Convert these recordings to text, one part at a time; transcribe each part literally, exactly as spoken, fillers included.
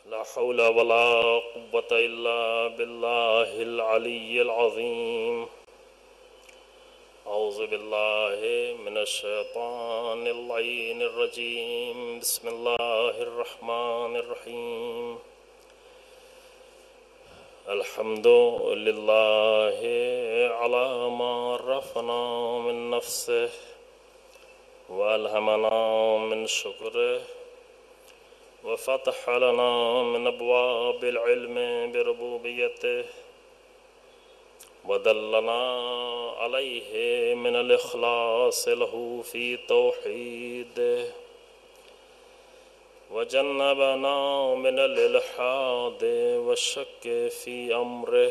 لا حول ولا قوة إلا بالله العلي العظيم. أعوذ بالله من الشيطان اللعين الرجيم. بسم الله الرحمن الرحيم. الحمد لله على ما عرفنا من نفسه وألهمنا من شكره وفتح لنا من أبواب العلم بربوبيته ودلنا عليه من الإخلاص له في توحيده وجنبنا من الإلحاد والشك في أمره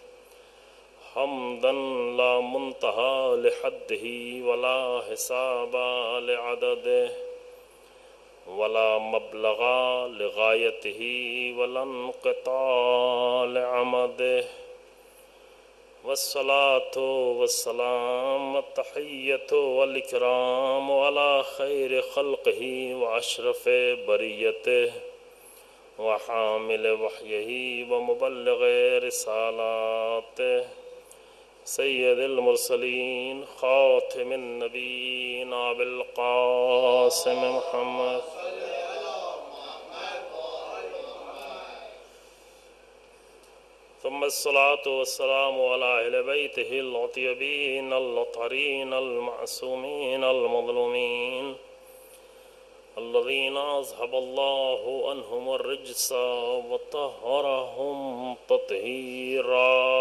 حمدا لا منتهى لحده ولا حساب لعدده ولا مبلغ لغايته ولا انقطاع لعمده والصلاة والسلام التحية والإكرام على خير خلقه وأشرف بريته وحامل وحيه ومبلغ رسالاته سيد المرسلين خاتم النبيين أبي القاسم محمد ثم الصلاة والسلام على أهل بيته الأطيبين الأطهرين المعصومين المظلومين الذين أذهب الله عنهم الرجس وطهرهم تطهيرا.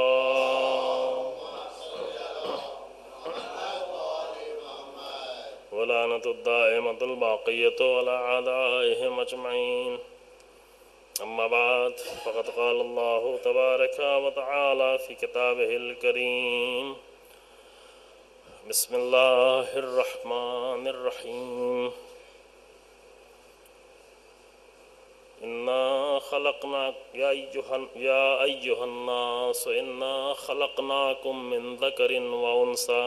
ولعنة الدائمة الباقية على أعدائهم أجمعين. أما بعد فقد قال الله تبارك وتعالى في كتابه الكريم بسم الله الرحمن الرحيم. إنا خلقنا يا أيها يا أيها الناس إنا خلقناكم من ذكر وأنثى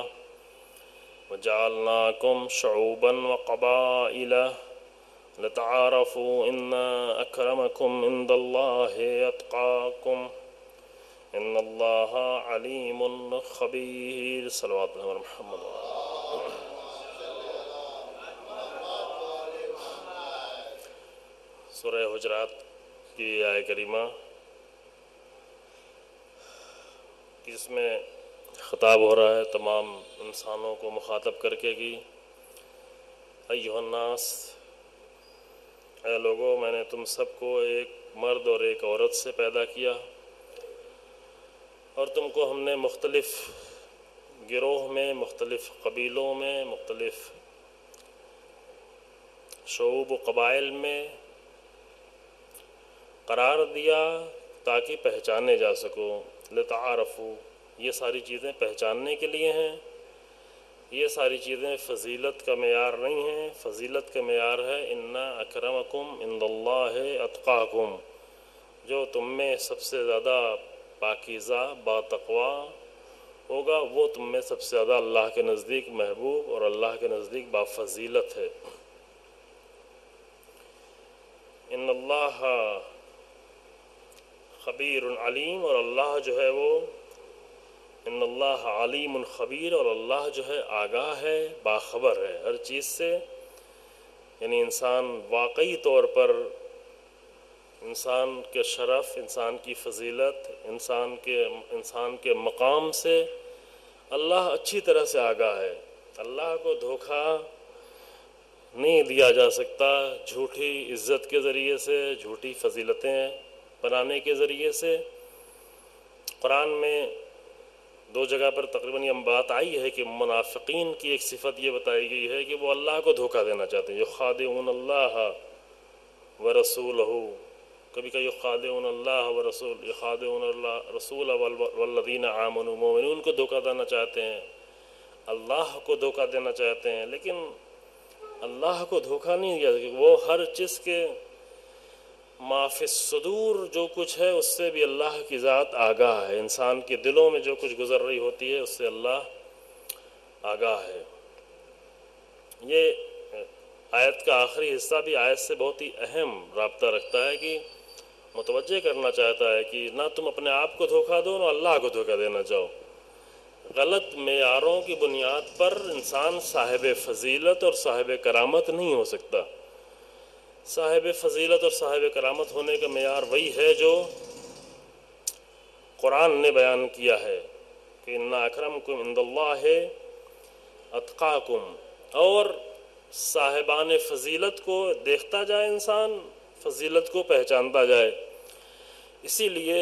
وجعلناكم شعوبا وقبائل لتعارفوا إن أكرمكم عند الله أتقاكم إن الله عليم خبير. صلوات اللہ علی محمد. سورہ حجرات کی آیہ کریمہ جس میں خطاب ہو رہا ہے تمام انسانوں کو مخاطب کر کے کہ ایھا الناس، اے لوگو، میں نے تم سب کو ایک مرد اور ایک عورت سے پیدا کیا اور تم کو ہم نے مختلف گروہ میں، مختلف قبیلوں میں، مختلف شعوب و قبائل میں قرار دیا تاکہ پہچانے جا سکو. لتعارفو، یہ ساری چیزیں پہچاننے کے لیے ہیں. یہ ساری چیزیں فضیلت کا معیار نہیں ہیں. فضیلت کا معیار ہے ان اکرمکم عند اللہ اتقاکم، جو تم میں سب سے زیادہ پاکیزہ باتقوا ہوگا وہ تم میں سب سے زیادہ اللہ کے نزدیک محبوب اور اللہ کے نزدیک بافضیلت ہے. ان اللہ خبیر علیم، اور اللہ جو ہے وہ ان اللہ علیم خبیر، اور اللہ جو ہے آگاہ ہے، باخبر ہے ہر چیز سے. یعنی انسان واقعی طور پر انسان کے شرف، انسان کی فضیلت، انسان کے انسان کے مقام سے اللہ اچھی طرح سے آگاہ ہے. اللہ کو دھوکہ نہیں دیا جا سکتا جھوٹی عزت کے ذریعے سے، جھوٹی فضیلتیں بنانے کے ذریعے سے. قرآن میں دو جگہ پر تقریباً یہ بات آئی ہے کہ منافقین کی ایک صفت یہ بتائی گئی ہے کہ وہ اللہ کو دھوکہ دینا چاہتے ہیں. یخادعون اللہ ورسولہ، کبھی کہ یخادعون اللہ ورسول یخادعون اللہ رسول والذین آمنوا، مومنون کو دھوکہ دینا چاہتے ہیں، اللہ کو دھوکہ دینا چاہتے ہیں. لیکن اللہ کو دھوکہ نہیں دیا، وہ ہر چیز کے ما فی الصدور جو کچھ ہے اس سے بھی اللہ کی ذات آگاہ ہے. انسان کے دلوں میں جو کچھ گزر رہی ہوتی ہے اس سے اللہ آگاہ ہے. یہ آیت کا آخری حصہ بھی آیت سے بہت ہی اہم رابطہ رکھتا ہے کہ متوجہ کرنا چاہتا ہے کہ نہ تم اپنے آپ کو دھوکہ دو، نہ اللہ کو دھوکہ دینا چاہو۔ غلط معیاروں کی بنیاد پر انسان صاحب فضیلت اور صاحب کرامت نہیں ہو سکتا۔ صاحب فضیلت اور صاحب کرامت ہونے کا معیار وہی ہے جو قرآن نے بیان کیا ہے کہ ان اکرمکم عند اللہ اتقاکم، اور صاحبان فضیلت کو دیکھتا جائے انسان، فضیلت کو پہچانتا جائے۔ اسی لیے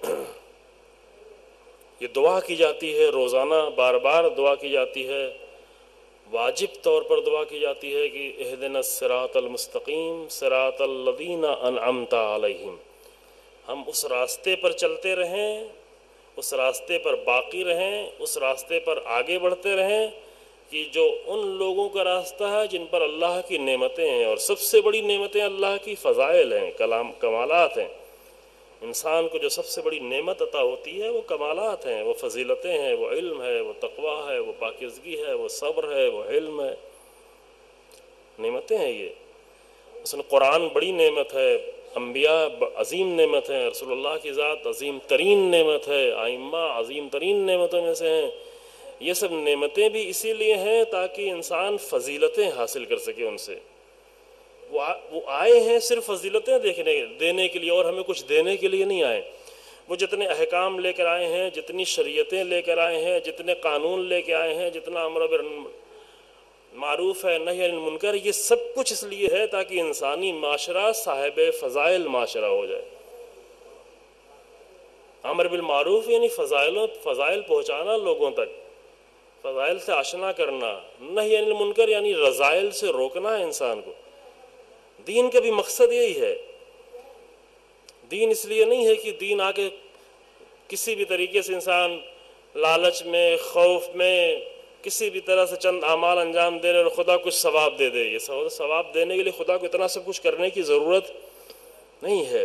یہ دعا کی جاتی ہے، روزانہ بار بار دعا کی جاتی ہے، واجب طور پر دعا کی جاتی ہے کہ اہدنا الصراط المستقیم صراط الذین انعمت علیہم، ہم اس راستے پر چلتے رہیں، اس راستے پر باقی رہیں، اس راستے پر آگے بڑھتے رہیں کہ جو ان لوگوں کا راستہ ہے جن پر اللہ کی نعمتیں ہیں، اور سب سے بڑی نعمتیں اللہ کی فضائل ہیں، کلام کمالات ہیں۔ انسان کو جو سب سے بڑی نعمت عطا ہوتی ہے وہ کمالات ہیں، وہ فضیلتیں ہیں، وہ علم ہے، وہ تقویٰ ہے، وہ پاکیزگی ہے، وہ صبر ہے، وہ علم ہے، نعمتیں ہیں یہ۔ مثلا قرآن بڑی نعمت ہے، انبیاء عظیم نعمت ہیں، رسول اللہ کی ذات عظیم ترین نعمت ہے، ائمہ عظیم ترین نعمتوں میں سے ہیں۔ یہ سب نعمتیں بھی اسی لیے ہیں تاکہ انسان فضیلتیں حاصل کر سکے ان سے۔ وہ آئے ہیں صرف فضیلتیں دیکھنے دینے کے لیے، اور ہمیں کچھ دینے کے لیے نہیں آئے۔ وہ جتنے احکام لے کر آئے ہیں، جتنی شریعتیں لے کر آئے ہیں، جتنے قانون لے کے آئے ہیں، جتنا امر بالمعروف ہے نہی عن المنکر، یہ سب کچھ اس لیے ہے تاکہ انسانی معاشرہ صاحب فضائل معاشرہ ہو جائے۔ امر بالمعروف یعنی فضائل فضائل پہنچانا لوگوں تک، فضائل سے آشنا کرنا، نہی عن المنکر یعنی رذائل سے روکنا ہے انسان کو۔ دین کا بھی مقصد یہی ہے۔ دین اس لیے نہیں ہے کہ دین آ کے کسی بھی طریقے سے انسان لالچ میں، خوف میں، کسی بھی طرح سے چند اعمال انجام دے رہے اور خدا کچھ ثواب دے دے۔ یہ ثواب دینے کے لیے خدا کو اتنا سب کچھ کرنے کی ضرورت نہیں ہے۔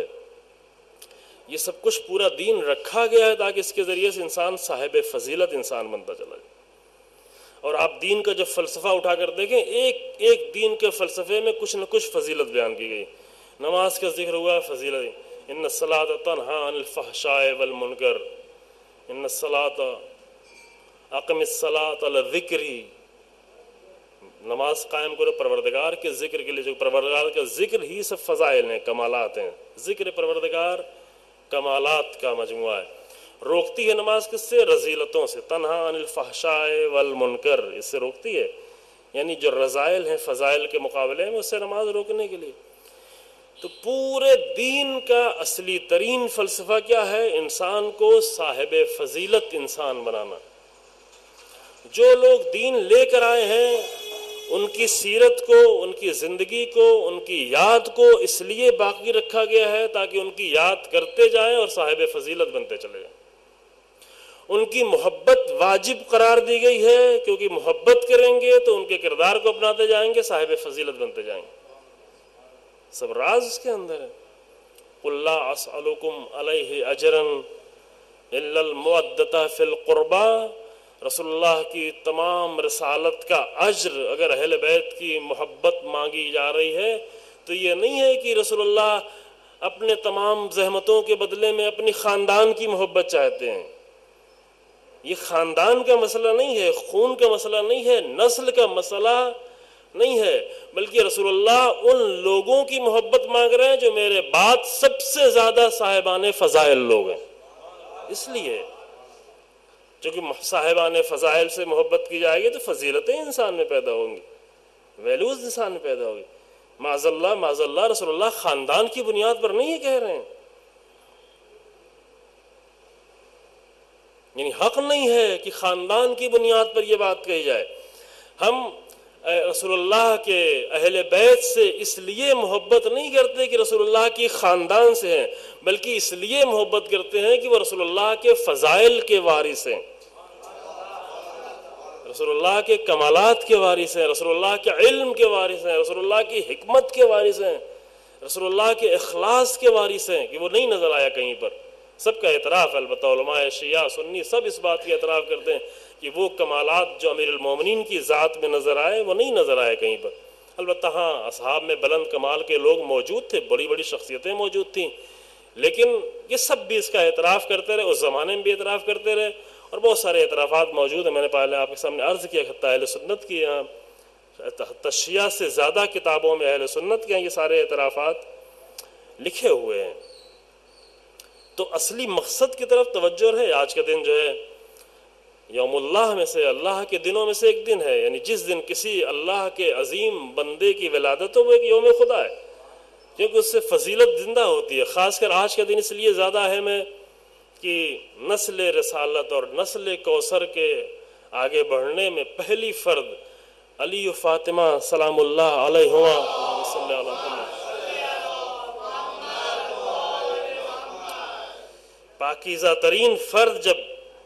یہ سب کچھ پورا دین رکھا گیا ہے تاکہ اس کے ذریعے سے انسان صاحب فضیلت انسان بنتا چلا جائے۔ اور آپ دین کا جب فلسفہ اٹھا کر دیکھیں، ایک ایک دین کے فلسفے میں کچھ نہ کچھ فضیلت بیان کی گئی۔ نماز کا ذکر ہوا، فضیلت، ان الصلاۃ تنہی عن الفحشاء والمنکر، ان الصلاۃ اقم الصلاۃ علی ذکری، نماز قائم کرو پروردگار کے ذکر کے لیے۔ جو پروردگار کا ذکر ہی سب فضائل ہیں، کمالات ہیں۔ ذکر پروردگار کمالات کا مجموعہ ہے۔ روکتی ہے نماز کس سے؟ رذیلتوں سے، تنہی عن الفحشاء والمنکر، اس سے روکتی ہے، یعنی جو رذائل ہیں فضائل کے مقابلے میں اس سے نماز روکنے کے لیے۔ تو پورے دین کا اصلی ترین فلسفہ کیا ہے؟ انسان کو صاحب فضیلت انسان بنانا۔ جو لوگ دین لے کر آئے ہیں ان کی سیرت کو، ان کی زندگی کو، ان کی یاد کو اس لیے باقی رکھا گیا ہے تاکہ ان کی یاد کرتے جائیں اور صاحب فضیلت بنتے چلے جائیں۔ ان کی محبت واجب قرار دی گئی ہے کیونکہ محبت کریں گے تو ان کے کردار کو اپناتے جائیں گے، صاحب فضیلت بنتے جائیں گے۔ سب راز اس کے اندر ہے۔ قُلْ لَا أَسْأَلُكُمْ عَلَيْهِ أَجْرًا إِلَّا الْمَوَدَّةَ فِي الْقُرْبَى، رسول اللہ کی تمام رسالت کا اجر اگر اہل بیت کی محبت مانگی جا رہی ہے تو یہ نہیں ہے کہ رسول اللہ اپنے تمام زحمتوں کے بدلے میں اپنی خاندان کی محبت چاہتے ہیں۔ یہ خاندان کا مسئلہ نہیں ہے، خون کا مسئلہ نہیں ہے، نسل کا مسئلہ نہیں ہے، بلکہ رسول اللہ ان لوگوں کی محبت مانگ رہے ہیں جو میرے بعد سب سے زیادہ صاحبان فضائل لوگ ہیں۔ اس لیے چونکہ صاحبان فضائل سے محبت کی جائے گی تو فضیلتیں انسان میں پیدا ہوں گی، ویلیوز انسان میں پیدا ہوگی۔ معاذ اللہ معاذ اللہ رسول اللہ خاندان کی بنیاد پر نہیں یہ کہہ رہے ہیں، یعنی حق نہیں ہے کہ خاندان کی بنیاد پر یہ بات کہی جائے۔ ہم رسول اللہ کے اہل بیت سے اس لیے محبت نہیں کرتے کہ رسول اللہ کی خاندان سے ہیں، بلکہ اس لیے محبت کرتے ہیں کہ وہ رسول اللہ کے فضائل کے وارث ہیں، رسول اللہ کے کمالات کے وارث ہیں، رسول اللہ کے علم کے وارث ہیں، رسول اللہ کی حکمت کے وارث ہیں، رسول اللہ کے اخلاص کے وارث ہیں کہ وہ نہیں نظر آیا کہیں پر۔ سب کا اعتراف، البتہ علماء شیعہ سنی سب اس بات کی اعتراف کرتے ہیں کہ وہ کمالات جو امیر المومنین کی ذات میں نظر آئے وہ نہیں نظر آئے کہیں پر۔ البتہ ہاں اصحاب میں بلند کمال کے لوگ موجود تھے، بڑی بڑی شخصیتیں موجود تھیں، لیکن یہ سب بھی اس کا اعتراف کرتے رہے، اس زمانے میں بھی اعتراف کرتے رہے، اور بہت سارے اعترافات موجود ہیں. میں نے پہلے آپ کے سامنے عرض کیا کہ اہل سنت کی یہاں شیعہ سے زیادہ کتابوں میں اہل سنت کے یہ سارے اعترافات لکھے ہوئے ہیں. تو اصلی مقصد کی طرف توجہ رہے. آج کا دن جو ہے یوم اللہ میں سے، اللہ کے دنوں میں سے ایک دن ہے، یعنی جس دن کسی اللہ کے عظیم بندے کی ولادت ہو وہ ایک یوم خدا ہے، کیونکہ اس سے فضیلت زندہ ہوتی ہے. خاص کر آج کا دن اس لیے زیادہ اہم ہے کہ نسل رسالت اور نسل کوثر کے آگے بڑھنے میں پہلی فرد علی و فاطمہ سلام اللہ علیہما صلی اللہ علیہ وسلم، پاکیزہ ترین فرد، جب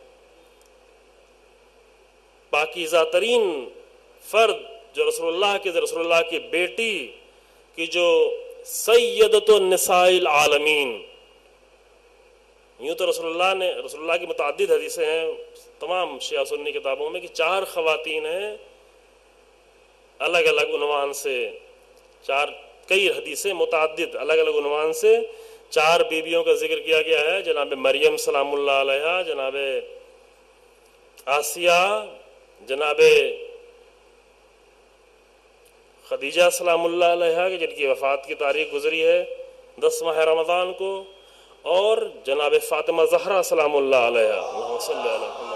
پاکیزہ ترین فرد جو رسول اللہ کے رسول اللہ کی بیٹی کی جو سیدۃ النساء العالمین، یوں تو رسول اللہ نے رسول اللہ کی متعدد حدیثیں ہیں تمام شیعہ سنی کتابوں میں کہ چار خواتین ہیں الگ الگ عنوان سے، چار کئی حدیثیں متعدد الگ الگ عنوان سے چار بیویوں کا ذکر کیا گیا ہے. جناب مریم سلام اللہ علیہا، جناب آسیہ، جناب خدیجہ سلام اللہ علیہا جن کی وفات کی تاریخ گزری ہے دس ماہ رمضان کو، اور جناب فاطمہ زہرا سلام اللہ علیہا. اللہم صلی علی محمد.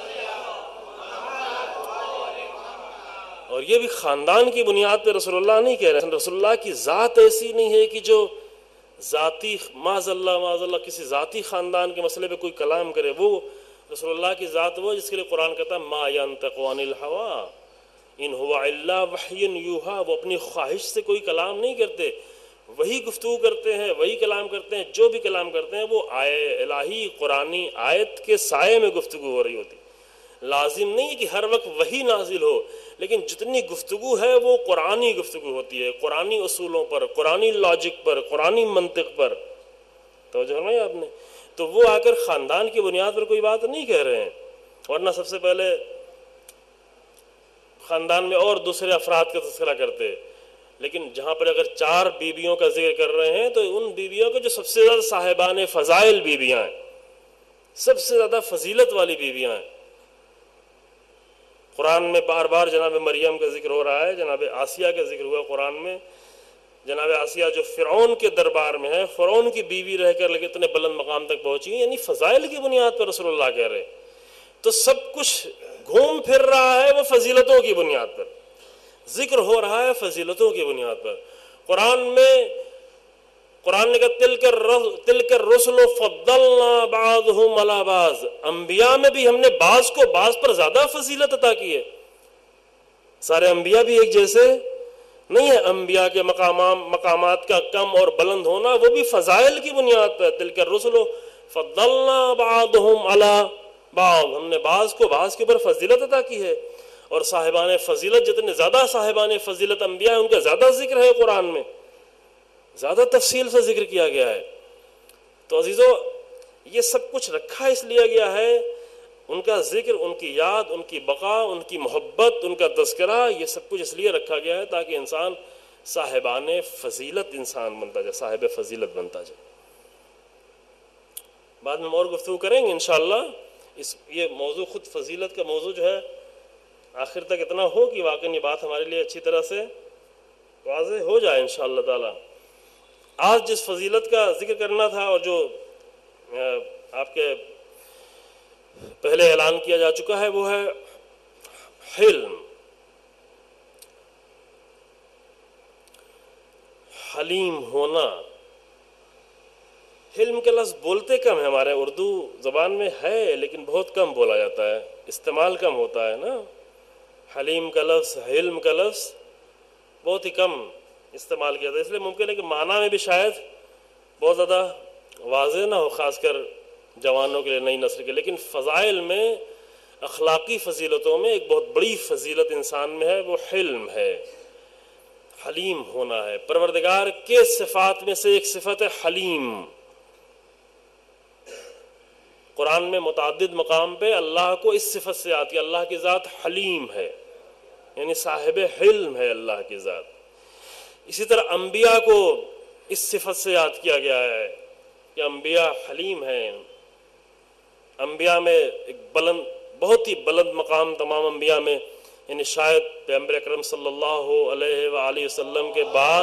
اور یہ بھی خاندان کی بنیاد پہ رسول اللہ نہیں کہہ رہے ہیں. رسول اللہ کی ذات ایسی نہیں ہے کہ جو ذاتی معاذ اللہ معاذ اللہ کسی ذاتی خاندان کے مسئلے پہ کوئی کلام کرے. وہ رسول اللہ کی ذات وہ جس کے لیے قرآن کہتا ہے ما ینطق عن الہوی ان ہوا الا وحی یوحی، وہ اپنی خواہش سے کوئی کلام نہیں کرتے، وہی گفتگو کرتے ہیں، وہی کلام کرتے ہیں. جو بھی کلام کرتے ہیں وہ آئے الہی قرآنی آیت کے سائے میں گفتگو ہو رہی ہوتی. لازم نہیں ہے کہ ہر وقت وہی نازل ہو، لیکن جتنی گفتگو ہے وہ قرآنی گفتگو ہوتی ہے، قرآنی اصولوں پر، قرآنی لاجک پر، قرآنی منطق پر. توجہ فرمائی آپ نے. تو وہ آ کر خاندان کی بنیاد پر کوئی بات نہیں کہہ رہے ہیں، ورنہ سب سے پہلے خاندان میں اور دوسرے افراد کا تذکرہ کرتے. لیکن جہاں پر اگر چار بیویوں کا ذکر کر رہے ہیں تو ان بیویوں کے جو سب سے زیادہ صاحبان فضائل بیویاں ہیں، سب سے زیادہ فضیلت والی بیویاں ہیں. قرآن میں بار بار جناب مریم کا ذکر ہو رہا ہے، جناب آسیہ کا ذکر ہوا قرآن میں. جناب آسیہ جو فرعون کے دربار میں ہے، فرعون کی بیوی رہ کر لیکن اتنے بلند مقام تک پہنچی ہیں، یعنی فضائل کی بنیاد پر رسول اللہ کہہ رہے. تو سب کچھ گھوم پھر رہا ہے وہ فضیلتوں کی بنیاد پر، ذکر ہو رہا ہے فضیلتوں کی بنیاد پر. قرآن میں قرآن نے کہا تلک الرسل فضلنا بعضهم علی بعض، انبیاء میں بھی ہم نے بعض کو بعض پر زیادہ فضیلت عطا کی ہے. سارے انبیاء بھی ایک جیسے نہیں ہے. انبیاء کے مقامات مقامات کا کم اور بلند ہونا وہ بھی فضائل کی بنیاد پر. تلک الرسل فضلنا بعضهم علی بعض، ہم نے بعض کو بعض کے اوپر فضیلت عطا کی ہے. اور صاحبان فضیلت جتنے زیادہ صاحبان فضیلت انبیاء ہیں ان کا زیادہ ذکر ہے قرآن میں، زیادہ تفصیل سے ذکر کیا گیا ہے. تو عزیزو یہ سب کچھ رکھا اس لیے گیا ہے، ان کا ذکر، ان کی یاد، ان کی بقا، ان کی محبت، ان کا تذکرہ، یہ سب کچھ اس لیے رکھا گیا ہے تاکہ انسان صاحبان فضیلت انسان بنتا جائے، صاحب فضیلت بنتا جائے. بعد میں اور گفتگو کریں گے انشاءاللہ. اس یہ موضوع خود فضیلت کا موضوع جو ہے آخر تک اتنا ہو کہ واقعی یہ بات ہمارے لیے اچھی طرح سے واضح ہو جائے انشاءاللہ تعالی. آج جس فضیلت کا ذکر کرنا تھا اور جو آپ کے پہلے اعلان کیا جا چکا ہے وہ ہے حلم. حلیم ہونا. حلم کے لفظ بولتے کم ہے، ہمارے اردو زبان میں ہے لیکن بہت کم بولا جاتا ہے، استعمال کم ہوتا ہے نا. حلیم کا لفظ، حلم کا لفظ بہت ہی کم استعمال کیا تھا، اس لیے ممکن ہے کہ معنی میں بھی شاید بہت زیادہ واضح نہ ہو، خاص کر جوانوں کے لیے، نئی نسل کے. لیکن فضائل میں، اخلاقی فضیلتوں میں ایک بہت بڑی فضیلت انسان میں ہے، وہ حلم ہے، حلیم ہونا ہے. پروردگار کے صفات میں سے ایک صفت ہے حلیم. قرآن میں متعدد مقام پہ اللہ کو اس صفت سے آتی ہے، اللہ کی ذات حلیم ہے، یعنی صاحب حلم ہے اللہ کی ذات. اسی طرح انبیاء کو اس صفت سے یاد کیا گیا ہے کہ انبیاء حلیم ہیں. انبیاء میں ایک بلند بہت ہی بلند مقام تمام انبیاء میں، یعنی شاید پیغمبر اکرم صلی اللہ علیہ وآلہ وسلم کے بعد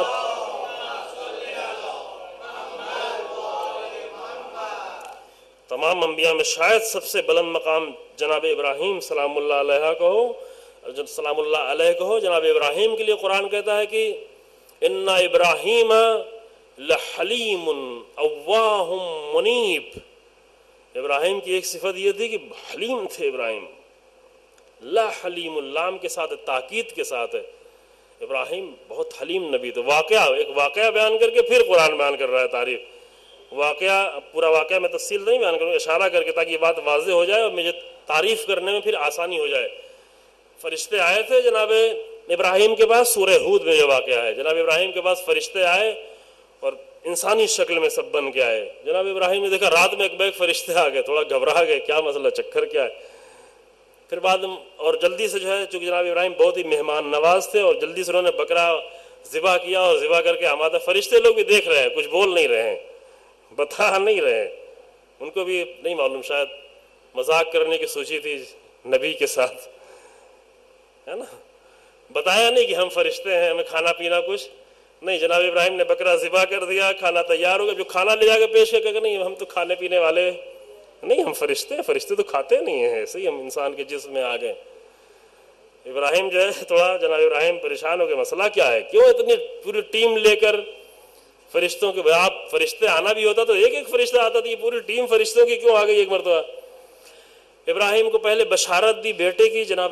تمام انبیاء میں شاید سب سے بلند مقام جناب ابراہیم سلام اللہ علیہ کو ہو سلام اللہ علیہ کو ہو. جناب ابراہیم کے لیے قرآن کہتا ہے کہ ان ابراہیم لحلیم اواہ منیب. ابراہیم کی ایک صفت یہ تھی کہ حلیم تھے ابراہیم. لا حلیم اللام کے ساتھ تاکید کے ساتھ ہے، ابراہیم بہت حلیم نبی تھے. واقعہ ایک واقعہ بیان کر کے پھر قرآن بیان کر رہا ہے تاریخ. واقعہ پورا واقعہ میں تفصیل نہیں بیان کروں، اشارہ کر کے تاکہ یہ بات واضح ہو جائے اور مجھے تعریف کرنے میں پھر آسانی ہو جائے. فرشتے آئے تھے جناب ابراہیم کے پاس، سورہ ہود میں یہ واقعہ ہے. جناب ابراہیم کے پاس فرشتے آئے اور انسانی شکل میں سب بن کے آئے. جناب ابراہیم نے دیکھا رات میں ایک بیگ فرشتے آ گئے، تھوڑا گھبرا گئے، کیا مسئلہ، چکر کیا ہے. پھر بعد اور جلدی سے جو ہے چونکہ جناب ابراہیم بہت ہی مہمان نواز تھے اور جلدی سے انہوں نے بکرا ذبح کیا اور ذبح کر کے ہمارے فرشتے لوگ بھی دیکھ رہے ہیں، کچھ بول نہیں رہے ہیں، بتا نہیں رہے ہیں. ان کو بھی نہیں معلوم، شاید مذاق کرنے کی سوچی تھی نبی کے ساتھ، ہے نا. بتایا نہیں کہ ہم فرشتے ہیں، ہمیں کھانا پینا کچھ نہیں. جناب ابراہیم نے بکرا ذبح کر دیا، کھانا تیار ہو گیا. جو کھانا لے جا کے پیش کیا کہ نہیں ہم تو کھانے پینے والے نہیں، ہم فرشتے ہیں، فرشتے تو کھاتے نہیں ہیں، ایسے ہی ہم انسان کے جسم میں آ گئے. ابراہیم جو ہے تھوڑا جناب ابراہیم پریشان ہو گئے، مسئلہ کیا ہے، کیوں اتنی پوری ٹیم لے کر فرشتوں کے، آپ فرشتے آنا بھی ہوتا تو ایک ایک فرشتہ آتا تھا، یہ پوری ٹیم فرشتوں کی کیوں آ گئی ایک مرتبہ. ابراہیم کو پہلے بشارت دی بیٹے کی، جناب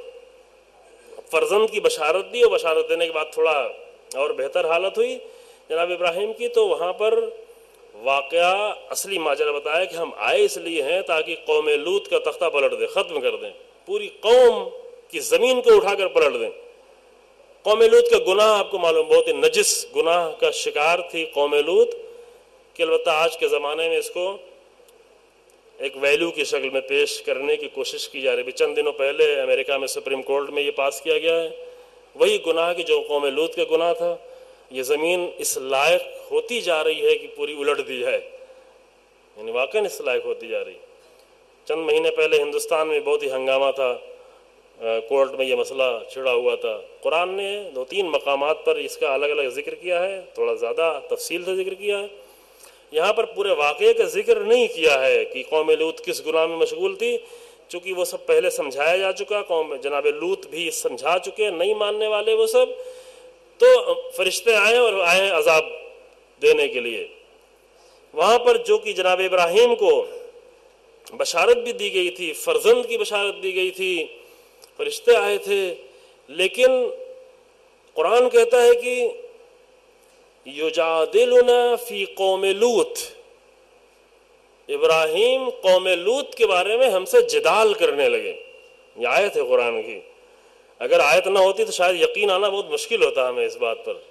فرزند کی بشارت دی، اور بشارت دینے کے بعد تھوڑا اور بہتر حالت ہوئی جناب ابراہیم کی. تو وہاں پر واقعہ اصلی ماجرا بتایا کہ ہم آئے اس لیے ہیں تاکہ قوم لوط کا تختہ پلٹ دیں، ختم کر دیں، پوری قوم کی زمین کو اٹھا کر پلٹ دیں. قوم لوط کا گناہ آپ کو معلوم، بہت ہی نجس گناہ کا شکار تھی قوم لوط، کہ البتہ آج کے زمانے میں اس کو ایک ویلیو کی شکل میں پیش کرنے کی کوشش کی جا رہی ہے. چند دنوں پہلے امریکہ میں سپریم کورٹ میں یہ پاس کیا گیا ہے، وہی گناہ کی جو قوم لوط کا گناہ تھا. یہ زمین اس لائق ہوتی جا رہی ہے کہ پوری الٹ دی جائے، یعنی واقعاً اس لائق ہوتی جا رہی. چند مہینے پہلے ہندوستان میں بہت ہی ہنگامہ تھا، کورٹ میں یہ مسئلہ چھڑا ہوا تھا. قرآن نے دو تین مقامات پر اس کا الگ الگ ذکر کیا ہے، تھوڑا زیادہ تفصیل سے ذکر کیا ہے. یہاں پر پورے واقعے کا ذکر نہیں کیا ہے کہ قوم لوط کس گناہ میں مشغول تھی، چونکہ وہ سب پہلے سمجھایا جا چکا. قوم جناب لوط بھی سمجھا چکے، نہیں ماننے والے وہ سب. تو فرشتے آئے اور آئے عذاب دینے کے لیے. وہاں پر جو کہ جناب ابراہیم کو بشارت بھی دی گئی تھی، فرزند کی بشارت دی گئی تھی، فرشتے آئے تھے، لیکن قرآن کہتا ہے کہ یجادلنا فی قوم لوط، ابراہیم قوم لوط کے بارے میں ہم سے جدال کرنے لگے. یہ آیت ہے قرآن کی. اگر آیت نہ ہوتی تو شاید یقین آنا بہت مشکل ہوتا ہمیں اس بات پر.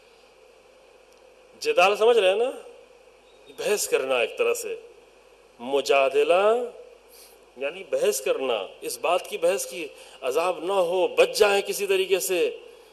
جدال سمجھ رہے ہیں نا، بحث کرنا ایک طرح سے. مجادلہ یعنی بحث کرنا، اس بات کی بحث کی عذاب نہ ہو، بچ جائیں کسی طریقے سے.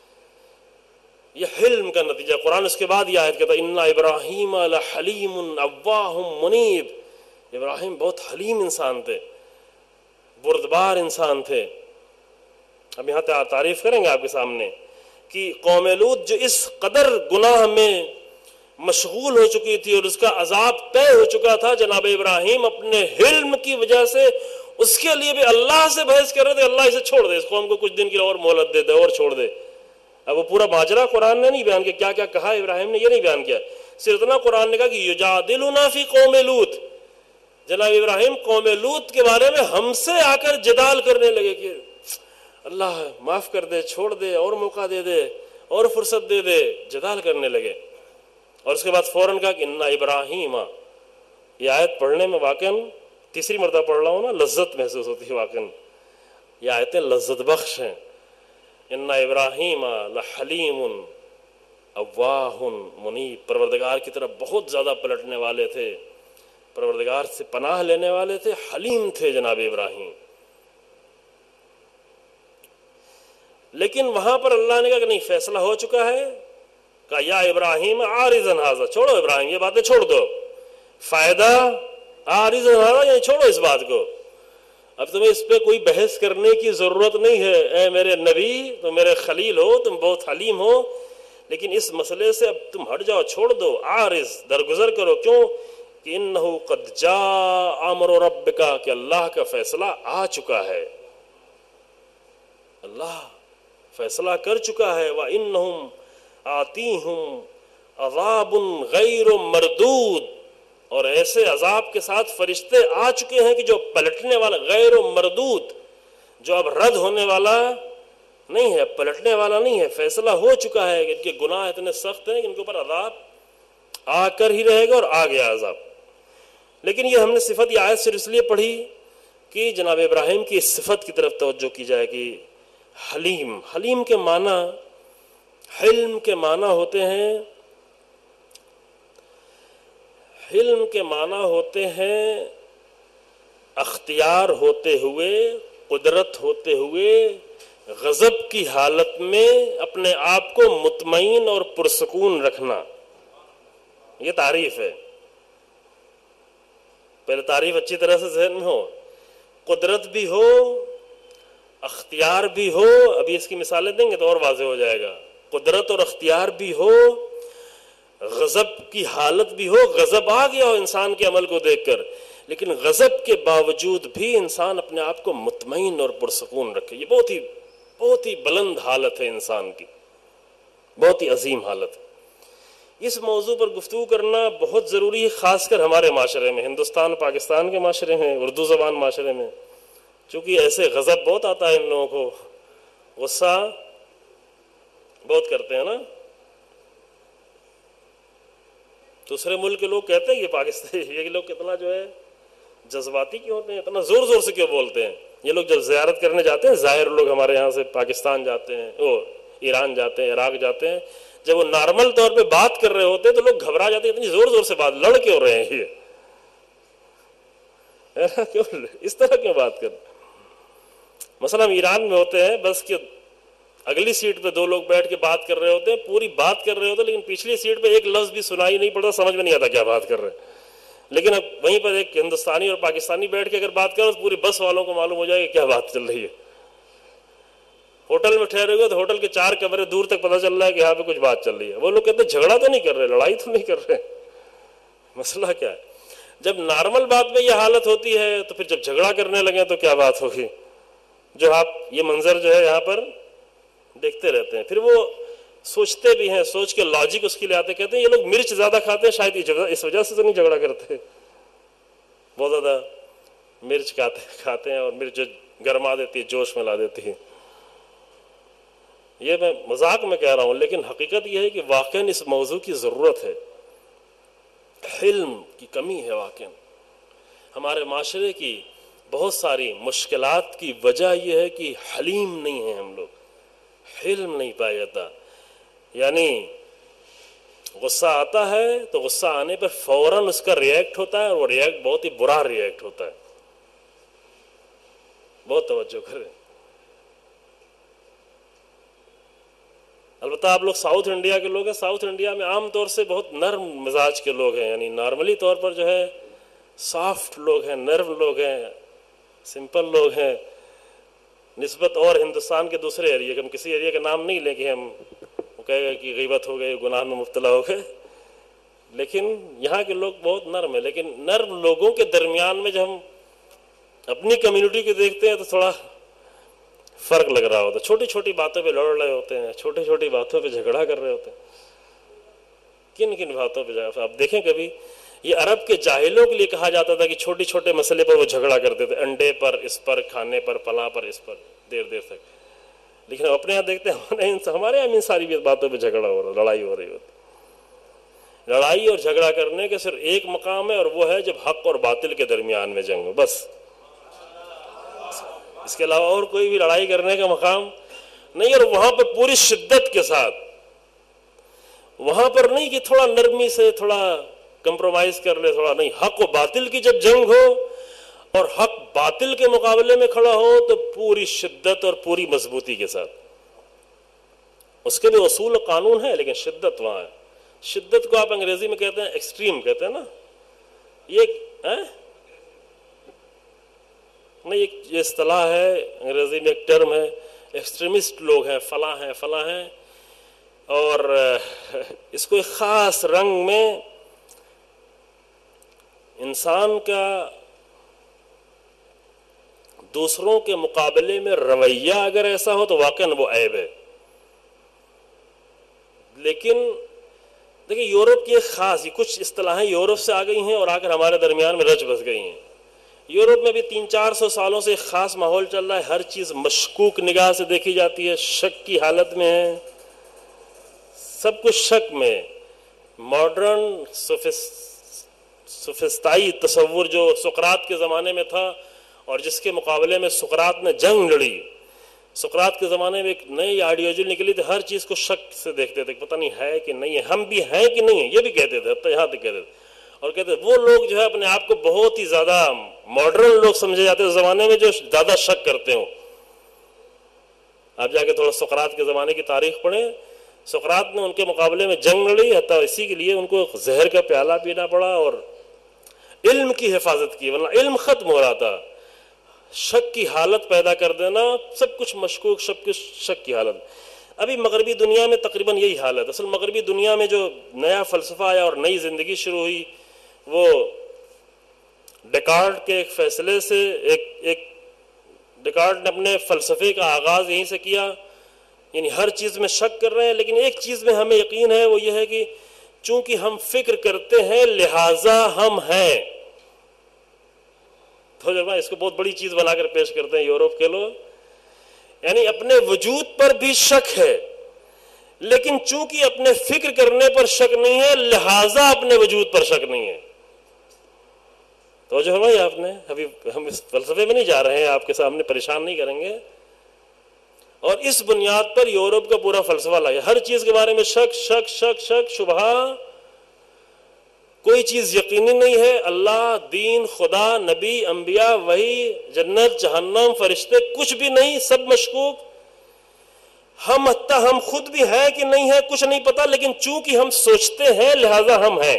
یہ حلم کا نتیجہ. قرآن اس کے بعد یہ آیت کہتا ہے ان ابراہیم لحلیم اواہ منیب. ابراہیم بہت حلیم انسان تھے، بردبار انسان تھے. اب یہاں تعریف کریں گے آپ کے سامنے کہ قوم لوط جو اس قدر گناہ میں مشغول ہو چکی تھی اور اس کا عذاب طے ہو چکا تھا، جناب ابراہیم اپنے حلم کی وجہ سے اس کے لیے بھی اللہ سے بحث کر رہے تھے، اللہ اسے چھوڑ دے، اس قوم کو کچھ دن کی اور مہلت دے دے اور چھوڑ دے. اب وہ پورا ماجرا قرآن نے نہیں بیان کیا، کیا کیا کہا ابراہیم نے یہ نہیں بیان کیا، صرف اتنا قرآن نے کہا کہ یجادلنا فی قوم لوط. جناب ابراہیم قوم لوط کے بارے میں ہم سے آ کر جدال کرنے لگے کہ اللہ معاف کر دے، چھوڑ دے، اور موقع دے دے، اور فرصت دے دے. جدال کرنے لگے. اور اس کے بعد فوراً کہا کہ ان ابراہیم. یہ آیت پڑھنے میں واقعاً تیسری مرتبہ پڑھ رہا ہوں نا، لذت محسوس ہوتی ہے واقعاً. یہ آیتیں لذت بخش ہیں. ان ابراہیم لحلیم اواہ منیب. پروردگار کی طرف بہت زیادہ پلٹنے والے تھے، پروردگار سے پناہ لینے والے تھے، حلیم تھے جناب ابراہیم. لیکن وہاں پر اللہ نے کہا کہ نہیں، فیصلہ ہو چکا ہے. کہا یا ابراہیم عارضا ھذا، چھوڑو ابراہیم یہ باتیں چھوڑ دو. فائدہ عارض ہمارا، یعنی چھوڑو اس بات کو، اب تمہیں اس پہ کوئی بحث کرنے کی ضرورت نہیں ہے. اے میرے نبی، تم میرے خلیل ہو، تم بہت حلیم ہو، لیکن اس مسئلے سے اب تم ہٹ جاؤ، چھوڑ دو، عارض درگزر کرو. کیوں کہ انہو قد جاء امر ربک، کہ اللہ کا فیصلہ آ چکا ہے، اللہ فیصلہ کر چکا ہے. وَإِنَّهُمْ آتِيهُمْ عَذَابٌ غَيْرُ مَرْدُودٌ، اور ایسے عذاب کے ساتھ فرشتے آ چکے ہیں کہ جو پلٹنے والا، غیر مردود، جو اب رد ہونے والا نہیں ہے، پلٹنے والا نہیں ہے. فیصلہ ہو چکا ہے کہ ان کے گناہ اتنے سخت ہیں کہ ان کے اوپر عذاب آ کر ہی رہے گا، اور آ گیا عذاب. لیکن یہ ہم نے صفت یہ آیت صرف اس لیے پڑھی کہ جناب ابراہیم کی اس صفت کی طرف توجہ کی جائے کہ حلیم. حلیم کے معنی، حلم کے معنی ہوتے ہیں، حلم کے معنی ہوتے ہیں اختیار ہوتے ہوئے، قدرت ہوتے ہوئے، غضب کی حالت میں اپنے آپ کو مطمئن اور پرسکون رکھنا. یہ تعریف ہے. پہلے تعریف اچھی طرح سے ذہن میں ہو. قدرت بھی ہو، اختیار بھی ہو. ابھی اس کی مثالیں دیں گے تو اور واضح ہو جائے گا. قدرت اور اختیار بھی ہو، غضب کی حالت بھی ہو، غضب آ گیا ہو انسان کے عمل کو دیکھ کر، لیکن غضب کے باوجود بھی انسان اپنے آپ کو مطمئن اور پرسکون رکھے. یہ بہت ہی بہت ہی بلند حالت ہے انسان کی، بہت ہی عظیم حالت ہے. اس موضوع پر گفتگو کرنا بہت ضروری ہے، خاص کر ہمارے معاشرے میں، ہندوستان پاکستان کے معاشرے میں، اردو زبان معاشرے میں، چونکہ ایسے غضب بہت آتا ہے ان لوگوں کو، غصہ بہت کرتے ہیں نا. دوسرے ملک کے لوگ کہتے ہیں کہ پاکستان یہ لوگ کتنا جو ہے جذباتی کیوں ہوتے ہیں، اتنا زور زور سے کیوں بولتے ہیں. یہ لوگ جب زیارت کرنے جاتے ہیں، ظاہر لوگ ہمارے یہاں سے پاکستان جاتے ہیں، وہ ایران جاتے ہیں، عراق جاتے ہیں، جب وہ نارمل طور پہ بات کر رہے ہوتے ہیں تو لوگ گھبرا جاتے ہیں، اتنی زور زور سے بات، لڑ کیوں رہے ہیں یہ اس طرح کیوں بات کر. مثلا ہم ایران میں ہوتے ہیں، بس کہ اگلی سیٹ پہ دو لوگ بیٹھ کے بات کر رہے ہوتے ہیں، پوری بات کر رہے ہوتے ہیں، لیکن پچھلی سیٹ پہ ایک لفظ بھی سنائی نہیں پڑتا، سمجھ میں نہیں آتا کیا بات کر رہے ہیں. لیکن اب وہیں پر ایک ہندوستانی اور پاکستانی بیٹھ کے اگر بات کرو تو پوری بس والوں کو معلوم ہو جائے کہ کیا بات چل رہی ہے. ہوٹل میں ٹھہرے ہوئے تو ہوٹل کے چار کمرے دور تک پتہ چل رہا ہے کہ یہاں پہ کچھ بات چل رہی ہے. وہ لوگ کہتے ہیں جھگڑا تو نہیں کر رہے، لڑائی تو نہیں کر رہے، مسئلہ کیا ہے. جب نارمل بات میں یہ حالت ہوتی ہے تو پھر جب جھگڑا کرنے لگے تو کیا بات ہوگی. جو آپ یہ منظر جو ہے یہاں پر دیکھتے رہتے ہیں، پھر وہ سوچتے بھی ہیں، سوچ کے لاجک اس کے لیے آتے، کہتے ہیں یہ لوگ مرچ زیادہ کھاتے ہیں، شاید اس وجہ سے تو نہیں جھگڑا کرتے، بہت زیادہ مرچ کھاتے کھاتے ہیں اور مرچ گرما دیتی ہے، جوش میں لا دیتی ہے. یہ میں مذاق میں کہہ رہا ہوں، لیکن حقیقت یہ ہے کہ واقعاً اس موضوع کی ضرورت ہے. حلم کی کمی ہے واقعاً. ہمارے معاشرے کی بہت ساری مشکلات کی وجہ یہ ہے کہ حلیم نہیں ہیں ہم لوگ، حلم نہیں پایا جاتا. یعنی غصہ آتا ہے تو غصہ آنے پر فوراً اس کا ریئیکٹ ہوتا ہے، اور وہ ریئیکٹ بہت ہی برا ریئیکٹ ہوتا ہے. بہت توجہ کریں. البتہ آپ لوگ ساؤتھ انڈیا کے لوگ ہیں، ساؤتھ انڈیا میں عام طور سے بہت نرم مزاج کے لوگ ہیں، یعنی نارملی طور پر جو ہے سافٹ لوگ ہیں، نرم لوگ ہیں، سمپل لوگ ہیں نسبت اور ہندوستان کے دوسرے ایریے. ہم کسی ایریے کا نام نہیں لیں کہ ہم وہ کہے گا کہ غیبت ہو گئے، گناہ میں مبتلا ہو گئے، لیکن یہاں کے لوگ بہت نرم ہیں. لیکن نرم لوگوں کے درمیان میں جب ہم اپنی کمیونٹی کو دیکھتے ہیں تو تھوڑا فرق لگ رہا ہوتا ہے. چھوٹی چھوٹی باتوں پہ لڑ رہے ہوتے ہیں، چھوٹی چھوٹی باتوں پہ جھگڑا کر رہے ہوتے ہیں. کن کن باتوں پہ جھگڑا؟ آپ دیکھیں کبھی یہ عرب کے جاہلوں کے لیے کہا جاتا تھا کہ چھوٹی چھوٹے مسئلے پر وہ جھگڑا کرتے تھے، انڈے پر، اس پر، کھانے پر، پلا پر، اس پر، دیر دیر تک. لیکن ہم اپنے یہاں دیکھتے ہیں ہمارے یہاں ان ساری باتوں پہ جھگڑا ہو رہا، لڑائی ہو رہی ہوتی. لڑائی اور جھگڑا کرنے کے صرف ایک مقام ہے، اور وہ ہے جب حق اور باطل کے درمیان میں جنگ ہو، بس. اس کے علاوہ اور کوئی بھی لڑائی کرنے کا مقام نہیں. اور وہاں پر پوری شدت کے ساتھ، وہاں پر نہیں کہ تھوڑا نرمی سے تھوڑا کمپرومائز کر لے، تھوڑا نہیں. حق و باطل کی جب جنگ ہو اور حق باطل کے مقابلے میں کھڑا ہو تو پوری شدت اور پوری مضبوطی کے ساتھ. اس کے بھی اصول و قانون ہے، لیکن شدت وہاں ہے. شدت کو آپ انگریزی میں کہتے ہیں ایکسٹریم کہتے ہیں نا، یہ نہیں، یہ اصطلاح ہے انگریزی میں، ایک ٹرم ہے، ایکسٹریمسٹ لوگ ہیں، فلاں ہیں فلاں ہیں، اور اس کو ایک خاص رنگ میں انسان کا دوسروں کے مقابلے میں رویہ اگر ایسا ہو تو واقعاً وہ عیب ہے. لیکن دیکھیں یورپ کی ایک خاص کچھ اصطلاحیں یورپ سے آ گئی ہیں اور آ کر ہمارے درمیان میں رچ بس گئی ہیں. یورپ میں بھی تین چار سو سالوں سے ایک خاص ماحول چل رہا ہے، ہر چیز مشکوک نگاہ سے دیکھی جاتی ہے، شک کی حالت میں ہے، سب کچھ شک میں. ماڈرن سوفسطائی تصور جو سقراط کے زمانے میں تھا اور جس کے مقابلے میں سقراط نے جنگ لڑی. سقراط کے زمانے میں ایک نئی آئیڈیالوجی نکلی تھی، ہر چیز کو شک سے دیکھتے تھے، پتہ نہیں ہے کہ نہیں ہے، ہم بھی ہیں کہ نہیں ہیں، یہ بھی کہتے تھے، حتیٰ یہاں تک کہتے تھے. اور کہتے تھے وہ لوگ جو ہے اپنے آپ کو بہت ہی زیادہ ماڈرن لوگ سمجھے جاتے اس زمانے میں جو زیادہ شک کرتے ہوں. آپ جا کے تھوڑا سقراط کے زمانے کی تاریخ پڑھیں، سقراط نے ان کے مقابلے میں جنگ لڑی، حتیٰ اسی کے لیے ان کو زہر کا پیالہ پینا پڑا اور علم کی حفاظت کی، ورنہ علم ختم ہو رہا تھا. شک کی حالت پیدا کر دینا، سب کچھ مشکوک، سب کچھ شک کی حالت. ابھی مغربی دنیا میں تقریباً یہی حالت. اصل مغربی دنیا میں جو نیا فلسفہ آیا اور نئی زندگی شروع ہوئی وہ ڈیکارٹ کے ایک فیصلے سے، ایک ایک ڈیکارٹ نے اپنے فلسفے کا آغاز یہیں سے کیا. یعنی ہر چیز میں شک کر رہے ہیں، لیکن ایک چیز میں ہمیں یقین ہے، وہ یہ ہے کہ چونکہ ہم فکر کرتے ہیں لہٰذا ہم ہیں. تو جب اس کو بہت بڑی چیز بنا کر پیش کرتے ہیں یورپ کے لوگ، یعنی اپنے وجود پر بھی شک ہے، لیکن چونکہ اپنے فکر کرنے پر شک نہیں ہے لہٰذا اپنے وجود پر شک نہیں ہے. تو جو ہماری آپ نے ابھی ہم اس فلسفے میں نہیں جا رہے ہیں، آپ کے سامنے پریشان نہیں کریں گے. اور اس بنیاد پر یورپ کا پورا فلسفہ لایا، ہر چیز کے بارے میں شک شک شک شک شبہ، کوئی چیز یقینی نہیں ہے. اللہ، دین، خدا، نبی، انبیاء، وحی، جنت، جہنم، فرشتے، کچھ بھی نہیں، سب مشکوک. ہم حتیٰ ہم خود بھی ہیں کہ نہیں ہے کچھ نہیں پتا، لیکن چونکہ ہم سوچتے ہیں لہذا ہم ہیں.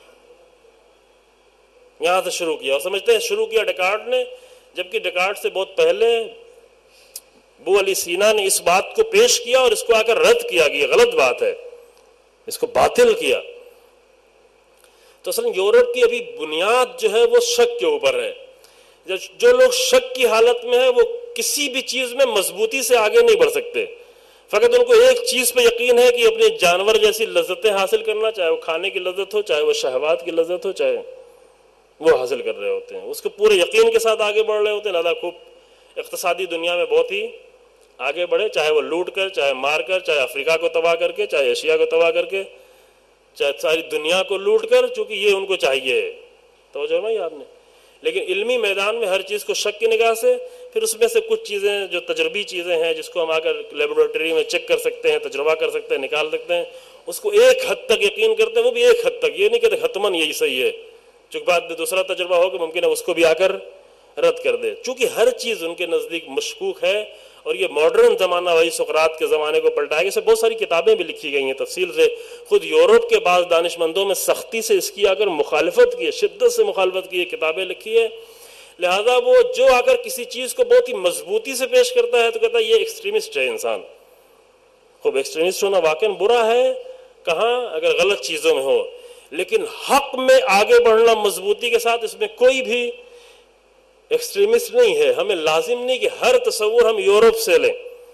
یہاں سے شروع کیا اور سمجھتے ہیں شروع کیا ڈیکارٹ نے، جبکہ ڈیکارٹ سے بہت پہلے ابو علی سینا نے اس بات کو پیش کیا اور اس کو آ کر رد کیا کہ یہ غلط بات ہے، اس کو باطل کیا. تو اصل یورپ کی ابھی بنیاد جو ہے وہ شک کے اوپر ہے. جو لوگ شک کی حالت میں ہیں وہ کسی بھی چیز میں مضبوطی سے آگے نہیں بڑھ سکتے. فقط ان کو ایک چیز پہ یقین ہے کہ اپنے جانور جیسی لذتیں حاصل کرنا، چاہے وہ کھانے کی لذت ہو، چاہے وہ شہوات کی لذت ہو، چاہے وہ حاصل کر رہے ہوتے ہیں، اس کو پورے یقین کے ساتھ آگے بڑھ رہے ہوتے ہیں. لہذا خوب اقتصادی دنیا میں بہت ہی آگے بڑھے، چاہے وہ لوٹ کر، چاہے مار کر، چاہے افریقہ کو تباہ کر کے، چاہے ایشیا کو تباہ کر کے، چاہے ساری دنیا کو لوٹ کر، چونکہ یہ ان کو چاہیے. توجہ نہیں آپ نے. لیکن علمی میدان میں ہر چیز کو شک کی نگاہ سے، پھر اس میں سے کچھ چیزیں جو تجربی چیزیں ہیں جس کو ہم آ کر لیبورٹری میں چیک کر سکتے ہیں، تجربہ کر سکتے ہیں، نکال سکتے ہیں، اس کو ایک حد تک یقین کرتے ہیں، وہ بھی ایک حد تک، یہ نہیں کہتے حتماً یہی صحیح ہے. چونکہ بعد میں دوسرا تجربہ ہو کہ ممکن ہے اس کو بھی آ کر رد کر دے. چونکہ ہر چیز ان کے نزدیک مشکوک ہے. اور یہ ماڈرن زمانہ وہی سقراط کے زمانے کو پلٹائے گا. اس سے بہت ساری کتابیں بھی لکھی گئی ہیں تفصیل سے. خود یورپ کے بعض دانشمندوں میں سختی سے اس کی آ کر مخالفت کی ہے، شدت سے مخالفت کی ہے، کتابیں لکھی ہے. لہذا وہ جو آ کر کسی چیز کو بہت ہی مضبوطی سے پیش کرتا ہے تو کہتا ہے یہ ایکسٹریمسٹ ہے انسان. خوب ایکسٹریمسٹ ہونا واقعاً برا ہے، کہاں اگر غلط چیزوں میں ہو، لیکن حق میں آگے بڑھنا مضبوطی کے ساتھ، اس میں کوئی بھی ایکسٹریمسٹ نہیں ہے. ہمیں لازم نہیں کہ ہر تصور ہم یورپ سے لیں.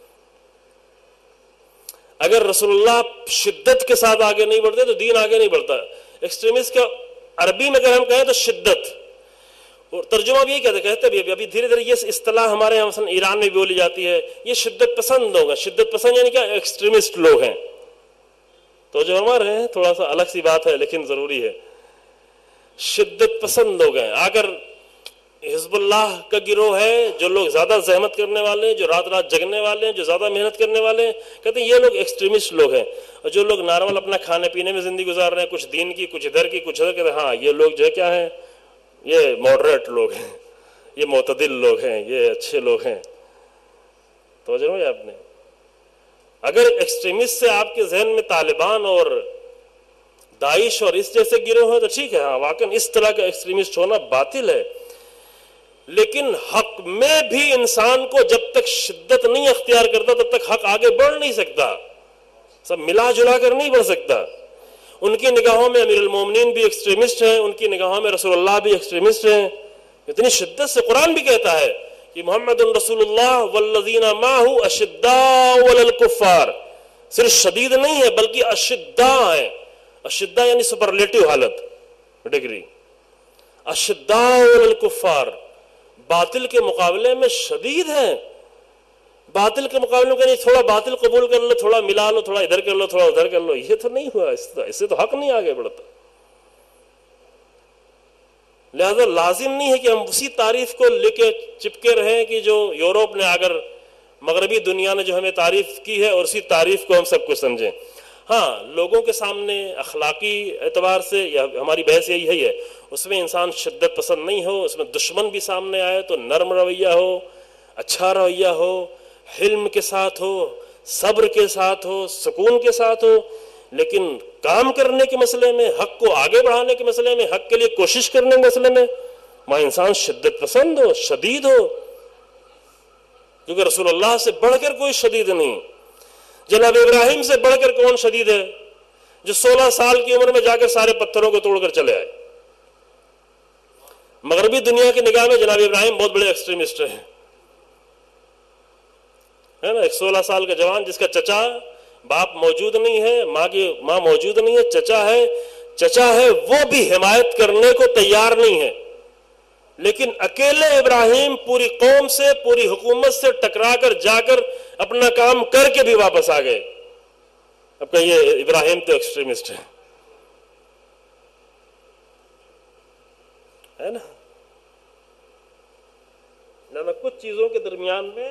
اگر رسول اللہ شدت کے ساتھ آگے نہیں بڑھتے تو دین آگے نہیں بڑھتا. ایکسٹریمسٹ کا عربی میں اگر ہم کہیں تو شدت، اور ترجمہ بھی یہی کہتے کہتے بھی ابھی دھیرے دھیرے یہ اصطلاح ہمارے یہاں مثلا ایران میں بھی بولی جاتی ہے، یہ شدت پسند لوگ ہیں. شدت پسند یعنی کیا؟ ایکسٹریمسٹ لوگ ہیں. تو جو ہمارے ہیں تھوڑا سا الگ سی بات ہے لیکن ضروری ہے. شدت پسند لوگ ہیں. اگر حزب اللہ کا گروہ ہے جو لوگ زیادہ زحمت کرنے والے ہیں، جو رات رات جگنے والے ہیں، جو زیادہ محنت کرنے والے ہیں، کہتے ہیں یہ لوگ ایکسٹریمسٹ لوگ ہیں. اور جو لوگ نارمل اپنا کھانے پینے میں زندگی گزار رہے ہیں، کچھ دین کی، کچھ ادھر کی، کچھ ادھر، کہتے ہیں ہاں یہ لوگ جو ہے کیا ہیں، یہ ماڈریٹ لوگ ہیں، یہ معتدل لوگ ہیں، یہ اچھے لوگ ہیں. توجہ ہے آپ نے. اگر ایکسٹریمسٹ سے آپ کے ذہن میں طالبان اور داعش اور اس جیسے گروہ ہیں تو ٹھیک ہے، ہاں واقعا اس طرح کا ایکسٹریمسٹ ہونا باطل ہے، لیکن حق میں بھی انسان کو جب تک شدت نہیں اختیار کرتا تب تک حق آگے بڑھ نہیں سکتا، سب ملا جلا کر نہیں بڑھ سکتا۔ ان کی نگاہوں میں امیر المومنین بھی ایکسٹریمسٹ ہیں، ان کی نگاہوں میں رسول اللہ بھی ایکسٹریمسٹ ہیں، اتنی شدت سے قرآن بھی کہتا ہے کہ محمد رسول اللہ والذین معہ اشداء علی الکفار، صرف شدید نہیں ہے بلکہ اشداء ہے، اشداء یعنی سپرلیٹو حالت ڈگری، اشداء علی الکفار، باطل کے مقابلے میں شدید ہیں، باطل کے مقابلے میں نہیں تھوڑا باطل قبول کر لو، تھوڑا ملا لو، تھوڑا ادھر کر لو، تھوڑا ادھر کر لو، یہ تو نہیں ہوا، اس سے تو حق نہیں آگے بڑھتا۔ لہذا لازم نہیں ہے کہ ہم اسی تعریف کو لے کے چپکے رہیں کہ جو یورپ نے اگر مغربی دنیا نے جو ہمیں تعریف کی ہے اور اسی تعریف کو ہم سب کچھ سمجھیں۔ ہاں لوگوں کے سامنے اخلاقی اعتبار سے یا ہماری بحث یہی ہے، اس میں انسان شدت پسند نہیں ہو، اس میں دشمن بھی سامنے آئے تو نرم رویہ ہو، اچھا رویہ ہو، حلم کے ساتھ ہو، صبر کے ساتھ ہو، سکون کے ساتھ ہو، لیکن کام کرنے کے مسئلے میں، حق کو آگے بڑھانے کے مسئلے میں، حق کے لیے کوشش کرنے کے مسئلے میں وہاں انسان شدت پسند ہو، شدید ہو، کیونکہ رسول اللہ سے بڑھ کر کوئی شدید نہیں۔ جناب ابراہیم سے بڑھ کر کون شدید ہے، جو سولہ سال کی عمر میں جا کر سارے پتھروں کو توڑ کر چلے آئے۔ مغربی دنیا کی نگاہ میں جناب ابراہیم بہت بڑے ایکسٹریمسٹ ہیں، ہے نا، ایک سولہ سال کا جوان جس کا چچا باپ موجود نہیں ہے، ماں کی ماں موجود نہیں ہے، چچا ہے چچا ہے وہ بھی حمایت کرنے کو تیار نہیں ہے، لیکن اکیلے ابراہیم پوری قوم سے، پوری حکومت سے ٹکرا کر جا کر اپنا کام کر کے بھی واپس آ گئے۔ اب کہیے ابراہیم تو ایکسٹریمسٹ ہے، ہے نا؟ نہ کچھ چیزوں کے درمیان میں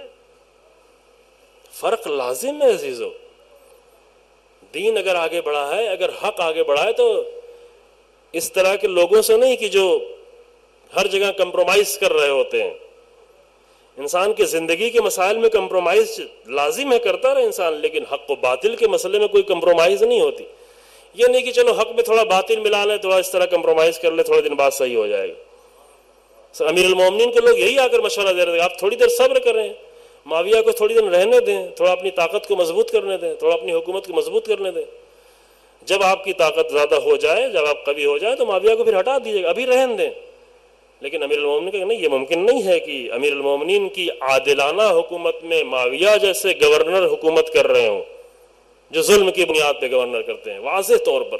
فرق لازم ہے عزیزو۔ دین اگر آگے بڑھا ہے، اگر حق آگے بڑھا ہے تو اس طرح کے لوگوں سے نہیں کہ جو ہر جگہ کمپرومائز کر رہے ہوتے ہیں۔ انسان کی زندگی کے مسائل میں کمپرومائز لازم ہے، کرتا رہے انسان، لیکن حق و باطل کے مسئلے میں کوئی کمپرومائز نہیں ہوتی۔ یہ نہیں کہ چلو حق میں تھوڑا باطل ملا لیں، تھوڑا اس طرح کمپرومائز کر لیں، تھوڑے دن بعد صحیح ہو جائے گا۔ امیر المومنین کو لوگ یہی آ کر مشورہ دے رہے تھے، آپ تھوڑی دیر صبر کریں، معاویہ کو تھوڑی دیر رہنے دیں، تھوڑا اپنی طاقت کو مضبوط کرنے دیں، تھوڑا اپنی حکومت کو مضبوط کرنے دیں، جب آپ کی طاقت زیادہ ہو جائے، جب آپ قوی ہو جائے تو معاویہ کو پھر ہٹا دیجیے گا، ابھی رہن دیں۔ لیکن امیر المومنین کہ نہیں، یہ ممکن نہیں ہے کہ امیر المومنین کی عادلانہ حکومت میں معاویہ جیسے گورنر حکومت کر رہے ہوں، جو ظلم کی بنیاد پہ گورنر کرتے ہیں واضح طور پر۔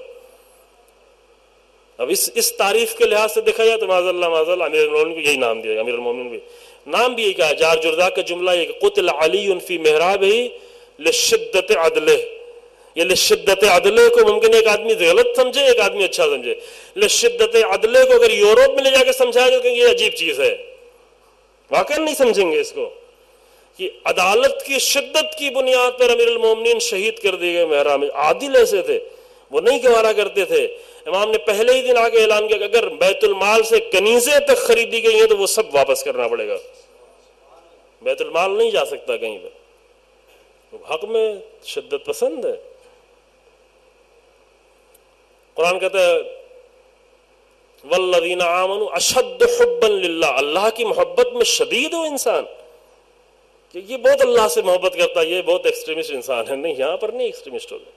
اب اس اس تعریف کے لحاظ سے دیکھا جائے تو معاذ اللہ معاذ اللہ امیر المومنین کو یہی نام دیا گیا، امیر المومنین بھی نام بھی یہی کہا ہے۔ جار جردہ کا جملہ یہ کہ قتل علی فی محرابہ لشدت عدلہ، یہ لشدت عدلہ کو ممکن ایک آدمی غلط سمجھے، ایک آدمی اچھا سمجھے۔ لشدت عدلہ کو اگر یورپ میں لے جا کے سمجھایا جائے کہ یہ عجیب چیز ہے، واقعا نہیں سمجھیں گے اس کو کہ عدالت کی شدت کی بنیاد پر امیر المومنین شہید کر دیے گئے محراب میں۔ عادل ایسے تھے، وہ نہیں گوارا کرتے تھے۔ امام نے پہلے ہی دن آگے اعلان کیا کہ اگر بیت المال سے کنیزیں تک خریدی گئی ہیں تو وہ سب واپس کرنا پڑے گا، بیت المال نہیں جا سکتا کہیں پہ۔ حق میں شدت پسند ہے۔ قرآن کہتا ہے والذین آمنوا اشد حبا للہ، اللہ کی محبت میں شدید ہو انسان کہ یہ بہت اللہ سے محبت کرتا ہے، یہ بہت ایکسٹریمسٹ انسان ہے، نہیں، یہاں پر نہیں ایکسٹریمسٹ ہوگا۔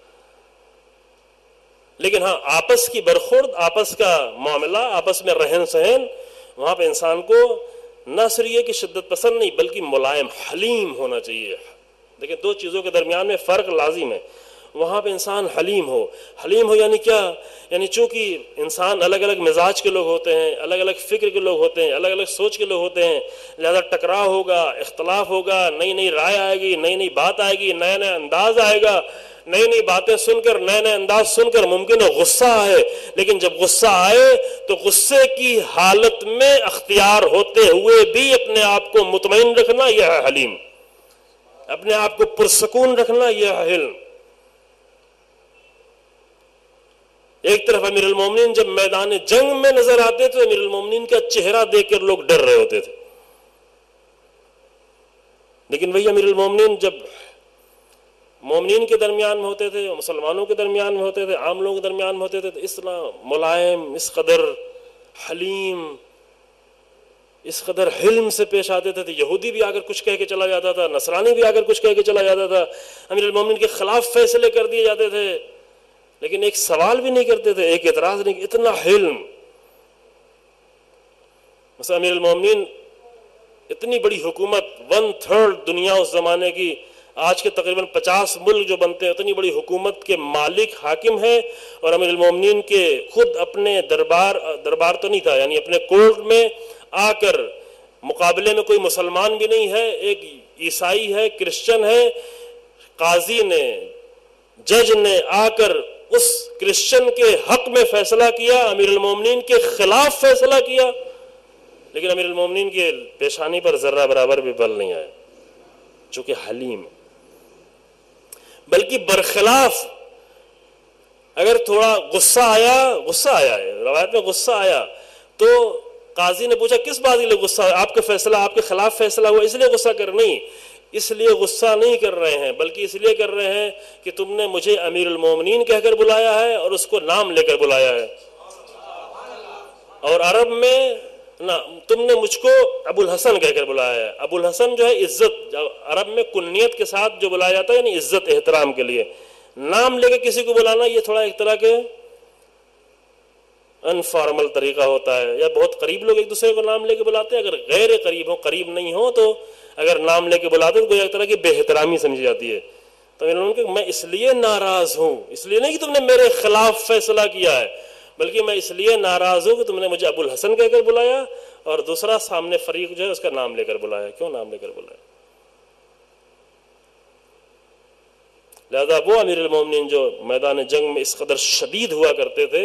لیکن ہاں آپس کی برخورد، آپس کا معاملہ، آپس میں رہن سہن، وہاں پہ انسان کو نہ صرف یہ کہ شدت پسند نہیں بلکہ ملائم حلیم ہونا چاہیے۔ دیکھیں دو چیزوں کے درمیان میں فرق لازم ہے۔ وہاں پہ انسان حلیم ہو، حلیم ہو یعنی کیا؟ یعنی چونکہ انسان الگ الگ مزاج کے لوگ ہوتے ہیں، الگ الگ فکر کے لوگ ہوتے ہیں، الگ الگ سوچ کے لوگ ہوتے ہیں، لہذا ٹکراؤ ہوگا، اختلاف ہوگا، نئی نئی رائے آئے گی، نئی نئی بات آئے گی، نیا نیا انداز آئے گا، نئی نئی باتیں سن کر، نئے نئے انداز سن کر ممکن ہے غصہ آئے، لیکن جب غصہ آئے تو غصے کی حالت میں اختیار ہوتے ہوئے بھی اپنے آپ کو مطمئن رکھنا یہ ہے حلیم، اپنے آپ کو پرسکون رکھنا یہ ہے حلم۔ ایک طرف امیر المومنین جب میدان جنگ میں نظر آتے تو امیر المومنین کا چہرہ دیکھ کر لوگ ڈر رہے ہوتے تھے، لیکن وہی امیر المومنین جب مومنین کے درمیان میں ہوتے تھے، مسلمانوں کے درمیان میں ہوتے تھے، عام لوگوں کے درمیان میں ہوتے تھے، تو اس طرح ملائم، اس قدر حلیم، اس قدر حلم سے پیش آتے تھے. یہودی بھی آ کر کچھ کہہ کے چلا جاتا تھا، نصرانی بھی آ کر کچھ کہہ کے چلا جاتا تھا، امیر المومنین کے خلاف فیصلے کر دیے جاتے تھے، لیکن ایک سوال بھی نہیں کرتے تھے، ایک اعتراض نہیں. اتنا حلم. مثلا امیر المومنین اتنی بڑی حکومت، ون تھرڈ دنیا اس زمانے کی، آج کے تقریباً پچاس ملک جو بنتے ہیں، اتنی بڑی حکومت کے مالک حاکم ہیں، اور امیر المومنین کے خود اپنے دربار دربار تو نہیں تھا، یعنی اپنے کورٹ میں آ کر مقابلے میں کوئی مسلمان بھی نہیں ہے، ایک عیسائی ہے، کرسچن ہے، قاضی نے، جج نے آ کر اس کرسچن کے حق میں فیصلہ کیا، امیر المومنین کے خلاف فیصلہ کیا، لیکن امیر المومنین کی پیشانی پر ذرہ برابر بھی بل نہیں آیا، چونکہ حلیم. بلکہ برخلاف اگر تھوڑا غصہ آیا غصہ آیا ہے روایت میں غصہ آیا تو قاضی نے پوچھا کس بات کے لیے غصہ، آپ کا فیصلہ، آپ کے خلاف فیصلہ ہوا، اس لیے غصہ کر نہیں، اس لیے غصہ نہیں کر رہے ہیں، بلکہ اس لیے کر رہے ہیں کہ تم نے مجھے امیر المومنین کہہ کر بلایا ہے اور اس کو نام لے کر بلایا ہے. اور عرب میں نہ تم نے مجھ کو ابو الحسن کہہ کر بلایا ہے. ابو الحسن جو ہے عزت، عرب میں کنیت کے ساتھ جو بلایا جاتا ہے، یعنی عزت احترام کے لیے. نام لے کے کسی کو بلانا یہ تھوڑا ایک طرح کے انفارمل طریقہ ہوتا ہے، یا بہت قریب لوگ ایک دوسرے کو نام لے کے بلاتے ہیں، اگر غیر قریب ہو، قریب نہیں ہو، تو اگر نام لے کے بلاتے تو کوئی ایک طرح کی بے احترامی سمجھی جاتی ہے. تو میں نے کہا میں اس لیے ناراض ہوں، اس لیے نہیں کہ تم نے میرے خلاف فیصلہ کیا ہے، بلکہ میں اس لیے ناراض ہوں کہ تم نے مجھے ابو الحسن کہہ کر بلایا اور دوسرا سامنے فریق جو ہے اس کا نام لے کر بلایا. کیوں نام لے کر بلایا؟ لہذا وہ امیر المومنین جو میدان جنگ میں اس قدر شدید ہوا کرتے تھے،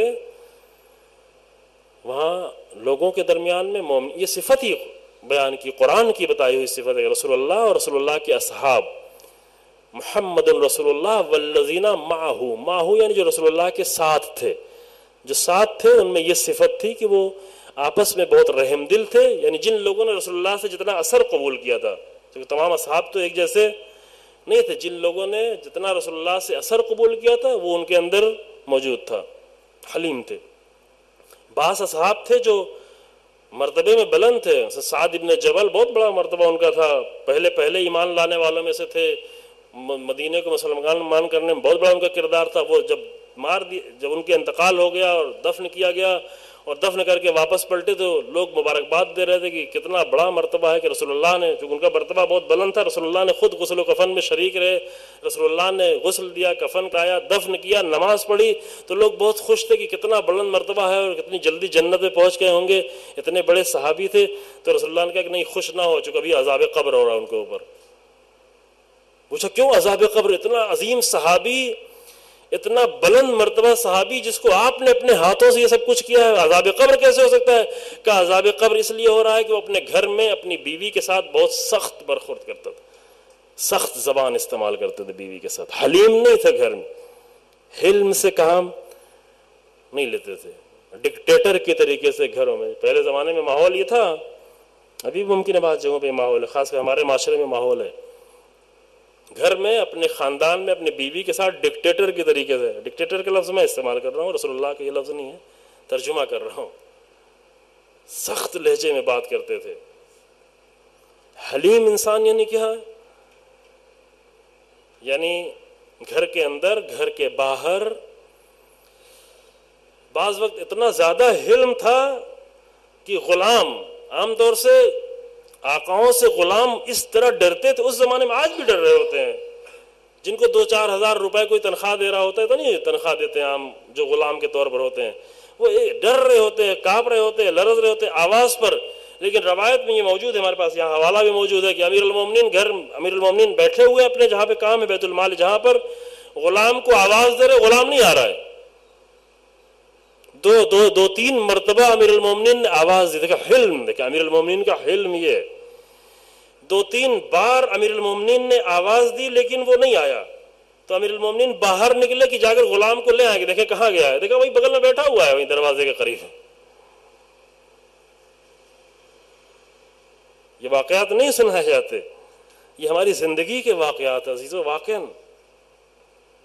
وہاں لوگوں کے درمیان میں مومن، یہ صفت ہی بیان کی، قرآن کی بتائی ہوئی صفت ہے. رسول اللہ اور رسول اللہ کے اصحاب، محمد رسول اللہ والذین معہ، معہ یعنی جو رسول اللہ کے ساتھ تھے، جو ساتھ تھے ان میں یہ صفت تھی کہ وہ آپس میں بہت رحم دل تھے. یعنی جن لوگوں نے رسول اللہ سے جتنا اثر قبول کیا تھا، کیونکہ تمام اصحاب تو ایک جیسے نہیں تھے، جن لوگوں نے جتنا رسول اللہ سے اثر قبول کیا تھا وہ ان کے اندر موجود تھا، حلیم تھے. بعض اصحاب تھے جو مرتبے میں بلند تھے. سعد ابن جبل بہت بڑا مرتبہ ان کا تھا، پہلے پہلے ایمان لانے والوں میں سے تھے، مدینے کو مسلمان مان کرنے میں بہت بڑا ان کا کردار تھا. وہ جب مار دی جب ان کے انتقال ہو گیا اور دفن کیا گیا اور دفن کر کے واپس پلٹے تو لوگ مبارکباد دے رہے تھے کہ کتنا بڑا مرتبہ ہے کہ رسول اللہ نے، چونکہ ان کا مرتبہ بہت بلند تھا، رسول اللہ نے خود غسل و کفن میں شریک رہے، رسول اللہ نے غسل دیا، کفن کرایا، دفن کیا، نماز پڑھی، تو لوگ بہت خوش تھے کہ کتنا بلند مرتبہ ہے اور کتنی جلدی جنت میں پہنچ گئے ہوں گے، اتنے بڑے صحابی تھے. تو رسول اللہ نے کہا کہ نہیں، خوش نہ ہو، چونکہ ابھی عذاب قبر ہو رہا ان کے اوپر. پوچھا کیوں عذاب قبر؟ اتنا عظیم صحابی، اتنا بلند مرتبہ صحابی جس کو آپ نے اپنے ہاتھوں سے یہ سب کچھ کیا ہے، عذاب قبر کیسے ہو سکتا ہے؟ کہ عذاب قبر اس لیے ہو رہا ہے کہ وہ اپنے گھر میں اپنی بیوی کے ساتھ بہت سخت برخورد کرتا تھا، سخت زبان استعمال کرتے تھے بیوی کے ساتھ، حلیم نہیں تھے گھر میں، حلم سے کام نہیں لیتے تھے، ڈکٹیٹر کے طریقے سے گھروں میں. پہلے زمانے میں ماحول یہ تھا، ابھی ممکن ہے بعض جگہوں پہ ماحول ہے، خاص کر ہمارے معاشرے میں ماحول ہے، گھر میں اپنے خاندان میں اپنی بیوی کے ساتھ ڈکٹیٹر کے طریقے سے. ڈکٹیٹر کا لفظ میں استعمال کر رہا ہوں، رسول اللہ کا یہ لفظ نہیں ہے، ترجمہ کر رہا ہوں. سخت لہجے میں بات کرتے تھے. حلیم انسان یعنی کیا ہے؟ یعنی گھر کے اندر، گھر کے باہر بعض وقت اتنا زیادہ حلم تھا کہ غلام، عام طور سے آقاؤں سے غلام اس طرح ڈرتے تھے، اس زمانے میں آج بھی ڈر رہے ہوتے ہیں. جن کو دو چار ہزار روپے کوئی تنخواہ دے رہا ہوتا ہے تو نہیں تنخواہ دیتے ہیں عام جو غلام کے طور پر ہوتے ہیں، وہ ڈر رہے ہوتے ہیں، کانپ رہے ہوتے ہیں، لرز رہے ہوتے ہیں آواز پر. لیکن روایت میں یہ موجود ہے، ہمارے پاس یہاں حوالہ بھی موجود ہے کہ امیر المومنین گھر امیر المومنین بیٹھے ہوئے اپنے جہاں پہ کام ہے بیت المال، جہاں پر غلام کو آواز دے رہے، غلام نہیں آ رہا ہے. دو دو دو تین مرتبہ امیر المومنین نے آواز دی. دیکھا حلم، دیکھا امیر المومنین کا حلم یہ ہے. دو تین بار امیر المومنین نے آواز دی لیکن وہ نہیں آیا، تو امیر المومنین باہر نکلے کہ جا کر غلام کو لے آئیں گے، دیکھیں کہاں گیا ہے. دیکھا وہی بغل میں بیٹھا ہوا ہے، وہی دروازے کے قریب. یہ واقعات نہیں سنائے جاتے، یہ ہماری زندگی کے واقعات عزیزو. واقعاً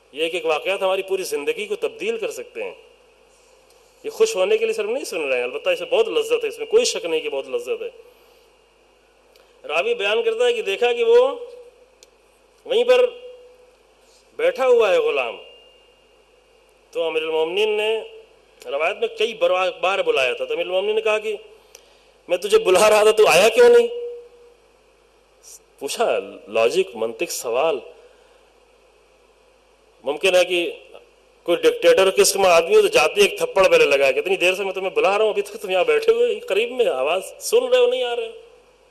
یہ ایک ایک واقعات ہماری پوری زندگی کو تبدیل کر سکتے ہیں. یہ خوش ہونے کے لیے صرف نہیں سن رہے ہیں، البتہ اسے بہت لذت ہے، اس میں کوئی شک نہیں کہ بہت لذت ہے. راوی بیان کرتا ہے کہ دیکھا کہ وہ وہیں پر بیٹھا ہوا ہے غلام. تو امیر المومنین نے روایت میں کئی بار بلایا تھا، تو امیر المومنین نے کہا کہ میں تجھے بلا رہا تھا تو آیا کیوں نہیں؟ پوچھا، لاجک منطق سوال. ممکن ہے کہ کوئی ڈکٹیٹر قسم آدمی ہو تو جاتی ایک تھپڑ پہلے لگا کہ اتنی دیر سے میں تمہیں بلا رہا ہوں، ابھی تک تم یہاں بیٹھے ہوئے قریب میں، آواز سن رہے ہو نہیں آ رہے؟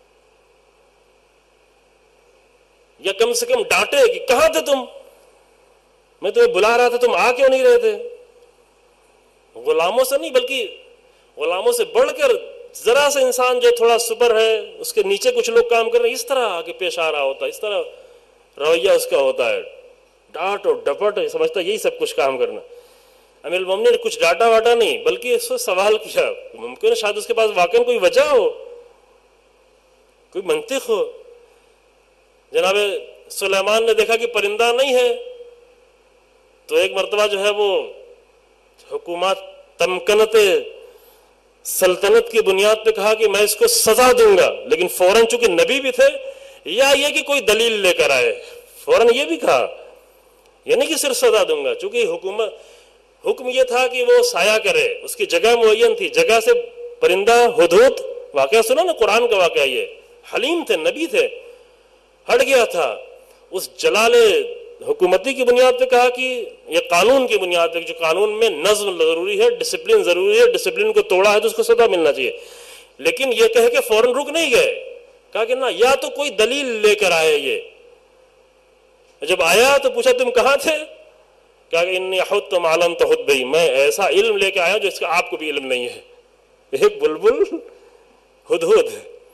یا کم سے کم ڈانٹے کہ کہاں تھے تم، میں تمہیں بلا رہا تھا تم آ کیوں نہیں رہے تھے؟ غلاموں سے نہیں بلکہ غلاموں سے بڑھ کر ذرا سے انسان جو تھوڑا سپر ہے، اس کے نیچے کچھ لوگ کام کر رہے ہیں، اس طرح آگے پیش آ رہا ہوتا ہے، اس طرح رویہ اس کا ہوتا ہے، ڈانٹ اور ڈپٹ، سمجھتا یہی سب کچھ کام کرنا. امیر المومنین نے کچھ ڈانٹا واٹا نہیں بلکہ اس سے سوال کیا. ممکن ہے شاید اس کے پاس واقعی کوئی وجہ ہو، کوئی منطق ہو. جناب سلیمان نے دیکھا کہ پرندہ نہیں ہے، تو ایک مرتبہ جو ہے وہ حکومت تمکنت سلطنت کی بنیاد پہ کہا کہ میں اس کو سزا دوں گا، لیکن فوراً چونکہ نبی بھی تھے، یا یہ کہ کوئی دلیل لے کر آئے، فوراً یہ بھی کہا، یہ نہیں کہ صرف سزا دوں گا، چونکہ حکومت حکم یہ تھا کہ وہ سایہ کرے، اس کی جگہ معین تھی، جگہ سے پرندہ ہدہد، واقعہ سنا نا قرآن کا واقعہ، یہ حلیم تھے، نبی تھے، ہٹ گیا تھا. اس جلال حکومتی کی بنیاد پہ کہا کہ یہ قانون کی بنیاد پہ، جو قانون میں نظم ضروری ہے، ڈسپلن ضروری ہے، ڈسپلن کو توڑا ہے تو اس کو سزا ملنا چاہیے. لیکن یہ کہہ کہ فوراً رک نہیں گئے، کہا کہ نہ، یا تو کوئی دلیل لے کر آئے. یہ جب آیا تو پوچھا تم کہاں تھے؟ کہا کہ انی احط ما لم تحط بہ، میں ایسا علم لے کے آیا جو اس کا آپ کو بھی علم نہیں ہے. ایک بلبل ہدہد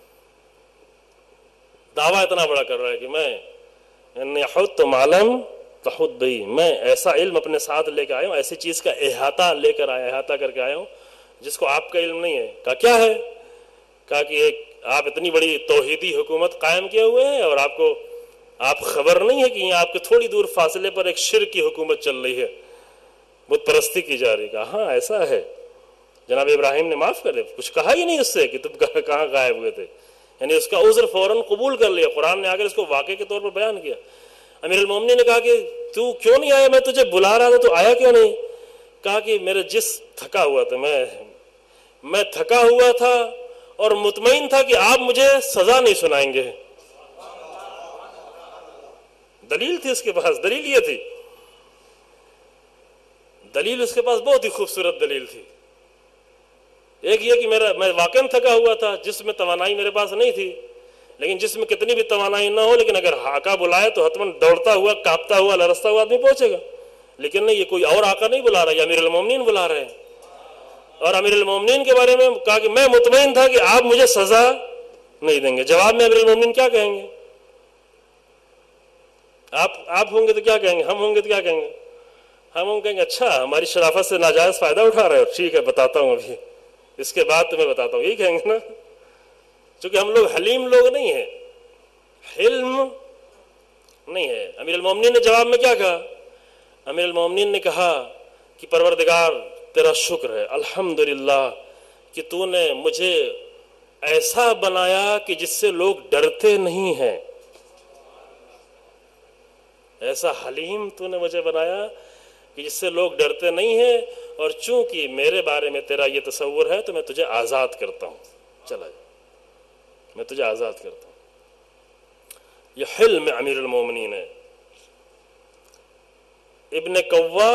دعویٰ اتنا بڑا کر رہا ہے کہ میں انی احط ما لم تحط بہ، میں ایسا علم اپنے ساتھ لے کے آیا ہوں، ایسی چیز کا احاطہ لے کر آیا، احاطہ کر کے آیا ہوں جس کو آپ کا علم نہیں ہے. کہا کیا ہے؟ کہا کہ ایک آپ اتنی بڑی توحیدی حکومت قائم کیے ہوئے ہیں اور آپ کو آپ خبر نہیں ہے کہ یہاں آپ کے تھوڑی دور فاصلے پر ایک شرک کی حکومت چل رہی ہے، بت پرستی کی جا رہی. کہا ہاں ایسا ہے. جناب ابراہیم نے معاف کر دیا، کچھ کہا ہی نہیں اس سے کہ تم کہاں غائب ہوئے تھے، یعنی اس کا عذر فوراً قبول کر لیا. قرآن نے آ کر اس کو واقعے کے طور پر بیان کیا. امیر المومنین نے کہا کہ تو کیوں نہیں آیا؟ میں تجھے بلا رہا تھا تو آیا کیوں نہیں؟ کہا کہ میرے جسم تھکا ہوا تھا، میں میں تھکا ہوا تھا اور مطمئن تھا کہ آپ مجھے سزا نہیں سنائیں گے. دلیل تھی اس کے پاس، دلیل یہ تھی، دلیل اس کے پاس بہت ہی خوبصورت دلیل تھی. ایک یہ کہ میرا میں واقعاً تھکا ہوا تھا، جسم میں توانائی میرے پاس نہیں تھی، لیکن جس میں کتنی بھی توانائی نہ ہو، لیکن اگر آقا بلائے تو حتماً دوڑتا ہوا، کانپتا ہوا، لرزتا ہوا آدمی پہنچے گا. لیکن نہیں، یہ کوئی اور آقا نہیں بلا رہا، یہ امیر المومنین بلا رہے ہیں. اور امیر المومنین کے بارے میں کہا کہ میں مطمئن تھا کہ آپ مجھے سزا نہیں دیں گے. جواب میں امیر المومنین کیا کہیں گے؟ آپ آپ ہوں گے تو کیا کہیں گے؟ ہم ہوں گے تو کیا کہیں گے؟ ہم ہوں کہیں گے اچھا ہماری شرافت سے ناجائز فائدہ اٹھا رہے ہو، ٹھیک ہے بتاتا ہوں، ابھی اس کے بعد تمہیں بتاتا ہوں، یہی کہیں گے نا. چونکہ ہم لوگ حلیم لوگ نہیں ہیں، حلم نہیں ہے. امیر المومنین نے جواب میں کیا کہا؟ امیر المومنین نے کہا کہ پروردگار تیرا شکر ہے، الحمدللہ کہ تو نے مجھے ایسا بنایا کہ جس سے لوگ ڈرتے نہیں ہیں. ایسا حلیم تو نے مجھے بنایا کہ جس سے لوگ ڈرتے نہیں ہیں، اور چونکہ میرے بارے میں تیرا یہ تصور ہے تو میں تجھے آزاد کرتا ہوں، چلا جا میں تجھے آزاد کرتا ہوں. یہ حلم امیر المومنین ہے. ابن قوا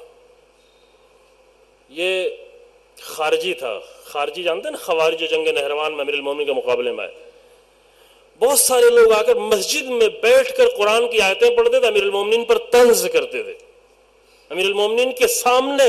یہ خارجی تھا، خارجی جانتے ہیں نا، خوارج جو جنگ نہروان میں امیر المومنین کے مقابلے میں آئے. بہت سارے لوگ آ کر مسجد میں بیٹھ کر قرآن کی آیتیں پڑھتے تھے، امیر المومنین پر طنز کرتے تھے، امیر المومنین کے سامنے.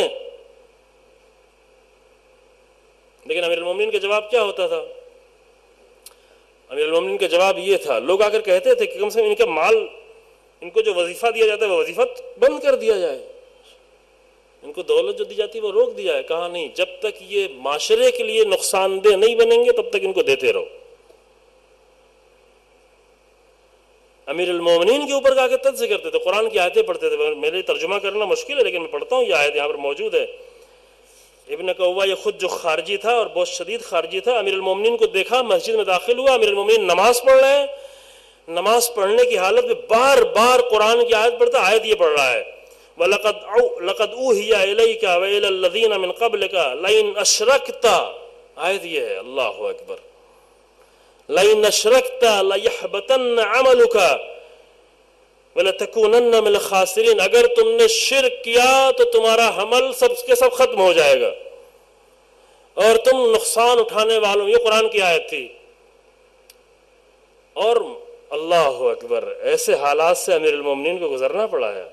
لیکن امیر المومنین کا جواب کیا ہوتا تھا؟ امیر المومنین کا جواب یہ تھا، لوگ آ کر کہتے تھے کہ کم سے کم ان کا مال، ان کو جو وظیفہ دیا جاتا ہے وہ وظیفہ بند کر دیا جائے، ان کو دولت جو دی جاتی ہے وہ روک دیا ہے. کہا نہیں، جب تک یہ معاشرے کے لیے نقصان دہ نہیں بنیں گے تب تک ان کو دیتے رہو. امیر المومنین کے اوپر جا کے تجزیہ کرتے تھے، قرآن کی آیتیں پڑھتے تھے. میرے ترجمہ کرنا مشکل ہے لیکن میں پڑھتا ہوں، یہ آیت یہاں پر موجود ہے. ابن قوا یہ خود جو خارجی تھا اور بہت شدید خارجی تھا، امیر المومنین کو دیکھا، مسجد میں داخل ہوا، امیر المومنین نماز پڑھ رہے ہیں، نماز پڑھنے کی حالت میں بار بار قرآن کی آیت پڑھتا، آیت یہ پڑھ رہا ہے وَلَقَدْ لَقَدْ أُوحِيَ إِلَيْكَ وَإِلَى الَّذِينَ مِنْ قَبْلِكَ لَئِنْ أَشْرَكْتَ، آیت یہ ہے. اللہ اکبر. لَئِنْ أَشْرَكْتَ لَيَحْبَطَنَّ عَمَلُكَ وَلَتَكُونَنَّ مِنَ الْخَاسِرِينَ، اگر تم نے شرک کیا تو تمہارا عمل سب کے سب ختم ہو جائے گا اور تم نقصان اٹھانے والوں. یہ قرآن کی آیت تھی. اور اللہ اکبر، ایسے حالات سے امیر المومنین کو گزرنا پڑا ہے.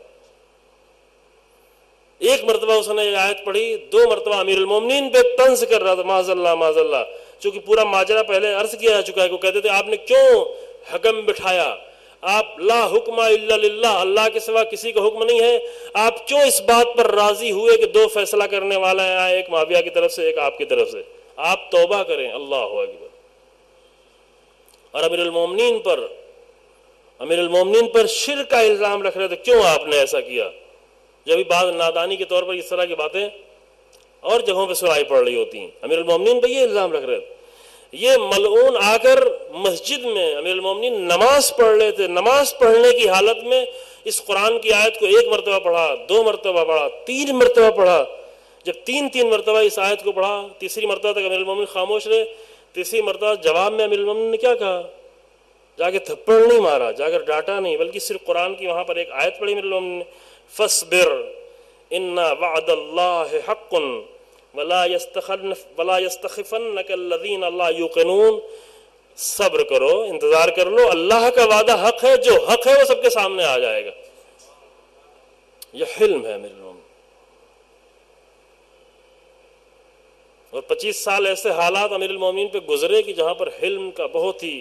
ایک مرتبہ اس نے یہ آیت پڑھی، دو مرتبہ امیر المومنین پہ طنز کر رہا تھا، معاذ اللہ معاذ اللہ، چونکہ پورا ماجرا پہلے عرض کیا جا چکا ہے. کو کہتے تھے آپ نے کیوں حکم بٹھایا، آپ لا حکم الا للہ، اللہ کے سوا کسی کا حکم نہیں ہے، آپ کیوں اس بات پر راضی ہوئے کہ دو فیصلہ کرنے والا ہے، ایک معاویہ کی طرف سے ایک آپ کی طرف سے، آپ توبہ کریں. اللہ اکبر. اور امیر المومنین پر امیر المومنین پر شرک کا الزام رکھ رہے تھے، کیوں آپ نے ایسا کیا؟ جب بعض نادانی کے طور پر اس طرح کی باتیں اور جگہوں پہ سنائی پڑ رہی ہوتی ہیں، امیر المومنین پہ یہ الزام رکھ رہے تھے. یہ ملعون آ کر مسجد میں امیر المومنین نماز پڑھ رہے تھے، نماز پڑھنے کی حالت میں اس قرآن کی آیت کو ایک مرتبہ پڑھا، دو مرتبہ پڑھا، تین مرتبہ پڑھا. جب تین تین مرتبہ اس آیت کو پڑھا، تیسری مرتبہ تک امیر المومنین خاموش رہے. تیسری مرتبہ جواب میں امیر المومنین نے کیا کہا؟ جا کے تھپڑ نہیں مارا، جا کر ڈانٹا نہیں، بلکہ صرف قرآن کی وہاں پر ایک آیت پڑھی امیر المومنین نے، فَاصْبِرْ إِنَّ وَعْدَ اللَّهِ حَقٌّ وَلَا يَسْتَخِفَنَّكَ الَّذِينَ لَا يُوقِنُونَ. صبر کرو، انتظار کر لو، اللہ کا وعدہ حق ہے، جو حق ہے وہ سب کے سامنے آ جائے گا. یہ حلم ہے امیر المومنین. اور پچیس سال ایسے حالات امیر المومنین پہ گزرے کہ جہاں پر حلم کا بہت ہی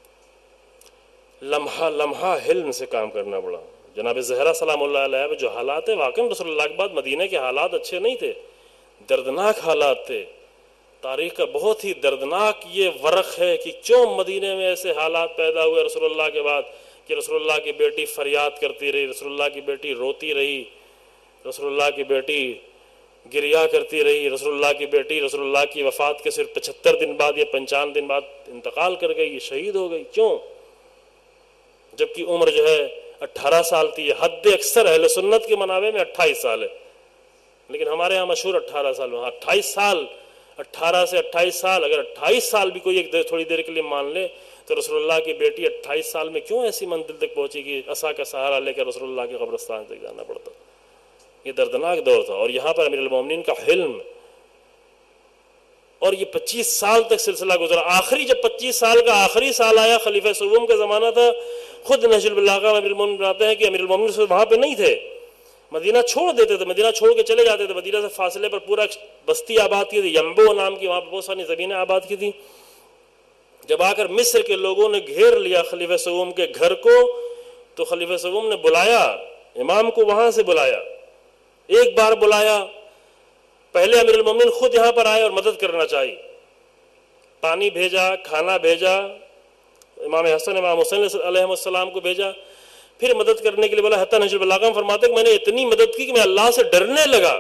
لمحہ لمحہ حلم سے کام کرنا پڑا. جناب زہرا سلام اللہ علیہ پہ جو حالات ہیں، واقعی رسول اللہ کے بعد مدینہ کے حالات اچھے نہیں تھے، دردناک حالات تھے. تاریخ کا بہت ہی دردناک یہ ورق ہے کہ کیوں مدینہ میں ایسے حالات پیدا ہوئے رسول اللہ کے بعد کہ رسول اللہ کی بیٹی فریاد کرتی رہی، رسول اللہ کی بیٹی روتی رہی، رسول اللہ کی بیٹی گریا کرتی رہی، رسول اللہ کی بیٹی رسول اللہ کی وفات کے صرف پچہتر دن بعد یا پنچان دن بعد انتقال کر گئی، شہید ہو گئی. کیوں؟ جبکہ عمر جو ہے اٹھارہ سال تھی. حد اکثر اہل سنت کے منابع میں اٹھائیس سال ہے، لیکن ہمارے ہاں مشہور اٹھارہ سال میں. اٹھائیس سال، اٹھارہ سے اٹھائیس سال، اگر اٹھائیس سال بھی کوئی ایک دیر تھوڑی دیر کے لیے مان لے تو رسول اللہ کی بیٹی اٹھائیس سال میں کیوں ایسی منزل تک پہنچی کہ عصا کا سہارا لے کر رسول اللہ کے قبرستان تک جانا پڑتا. یہ دردناک دور تھا. اور یہاں پر امیر المومنین کا حلم، اور یہ پچیس سال تک سلسلہ گزرا. آخری جب پچیس سال کا آخری سال آیا، خلیفہ سوم کا زمانہ تھا، خود نہج البلاغہ میں امیر المومنین بناتے ہیں کہ امیر المومنین وہاں پہ نہیں تھے، مدینہ چھوڑ دیتے تھے، مدینہ چھوڑ کے چلے جاتے تھے. مدینہ سے فاصلے پر پورا بستی آباد کی تھی، یمبو نام کی، وہاں پہ بہت ساری زمینیں آباد کی تھی. جب آ کر مصر کے لوگوں نے گھیر لیا خلیفہ سوم کے گھر کو، تو خلیفہ سوم نے بلایا امام کو، وہاں سے بلایا، ایک بار بلایا. پہلے امیر المومنین خود یہاں پر آئے اور مدد کرنا چاہیے، پانی بھیجا، کھانا بھیجا، امام حسن امام حسین علیہ السلام کو بھیجا، پھر مدد کرنے کے لیے بولا. حتیٰ نہج البلاغہ میں فرماتے ہیں کہ میں نے اتنی مدد کی کہ میں اللہ سے ڈرنے لگا.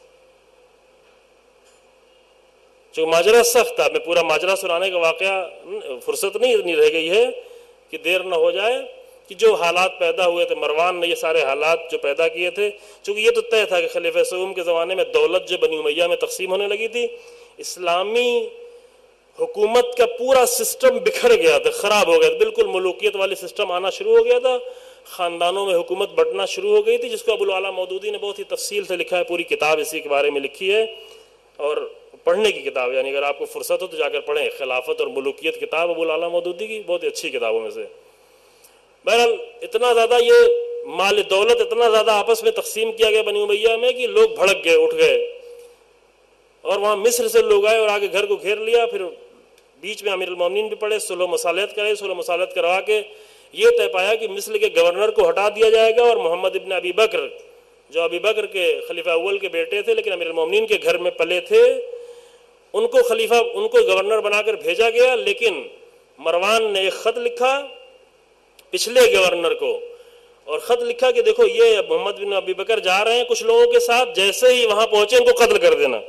جو ماجرا سخت تھا، میں پورا ماجرا سنانے کا واقعہ فرصت نہیں اتنی رہ گئی ہے کہ دیر نہ ہو جائے، کہ جو حالات پیدا ہوئے تھے، مروان نے یہ سارے حالات جو پیدا کیے تھے، چونکہ یہ تو طے تھا کہ خلیفہ سوم کے زمانے میں دولت جو بنی امیہ میں تقسیم ہونے لگی تھی، اسلامی حکومت کا پورا سسٹم بکھر گیا تھا، خراب ہو گیا تھا، بالکل ملوکیت والی سسٹم آنا شروع ہو گیا تھا، خاندانوں میں حکومت بٹنا شروع ہو گئی تھی، جس کو ابو العلا مودودی نے بہت ہی تفصیل سے لکھا ہے، پوری کتاب اسی کے بارے میں لکھی ہے، اور پڑھنے کی کتاب، یعنی اگر آپ کو فرصت ہو تو جا کر پڑھیں. خلافت اور ملوکیت کتاب ابو العلا مودودی کی بہت اچھی کتابوں میں سے. بہرحال اتنا زیادہ یہ مال دولت اتنا زیادہ آپس میں تقسیم کیا گیا بنی امیہ میں کہ لوگ بھڑک گئے، اٹھ گئے، اور وہاں مصر سے لوگ آئے اور آگے گھر کو گھیر لیا. پھر بیچ میں امیر المومنین بھی پڑے، صلح و مصالحت کرے، صلح و مصالحت کروا کے یہ طے پایا کہ مصر کے گورنر کو ہٹا دیا جائے گا، اور محمد ابن ابی بکر جو ابی بکر کے خلیفہ اول کے بیٹے تھے لیکن امیر المومنین کے گھر میں پلے تھے، ان کو خلیفہ ان کو گورنر بنا کر بھیجا گیا. لیکن مروان نے ایک خط لکھا پچھلے گورنر کو، اور خط لکھا کہ دیکھو یہ محمد بن ابی بکر جا رہے ہیں کچھ لوگوں کے ساتھ، جیسے ہی وہاں پہنچے ان کو قتل کر دینا۔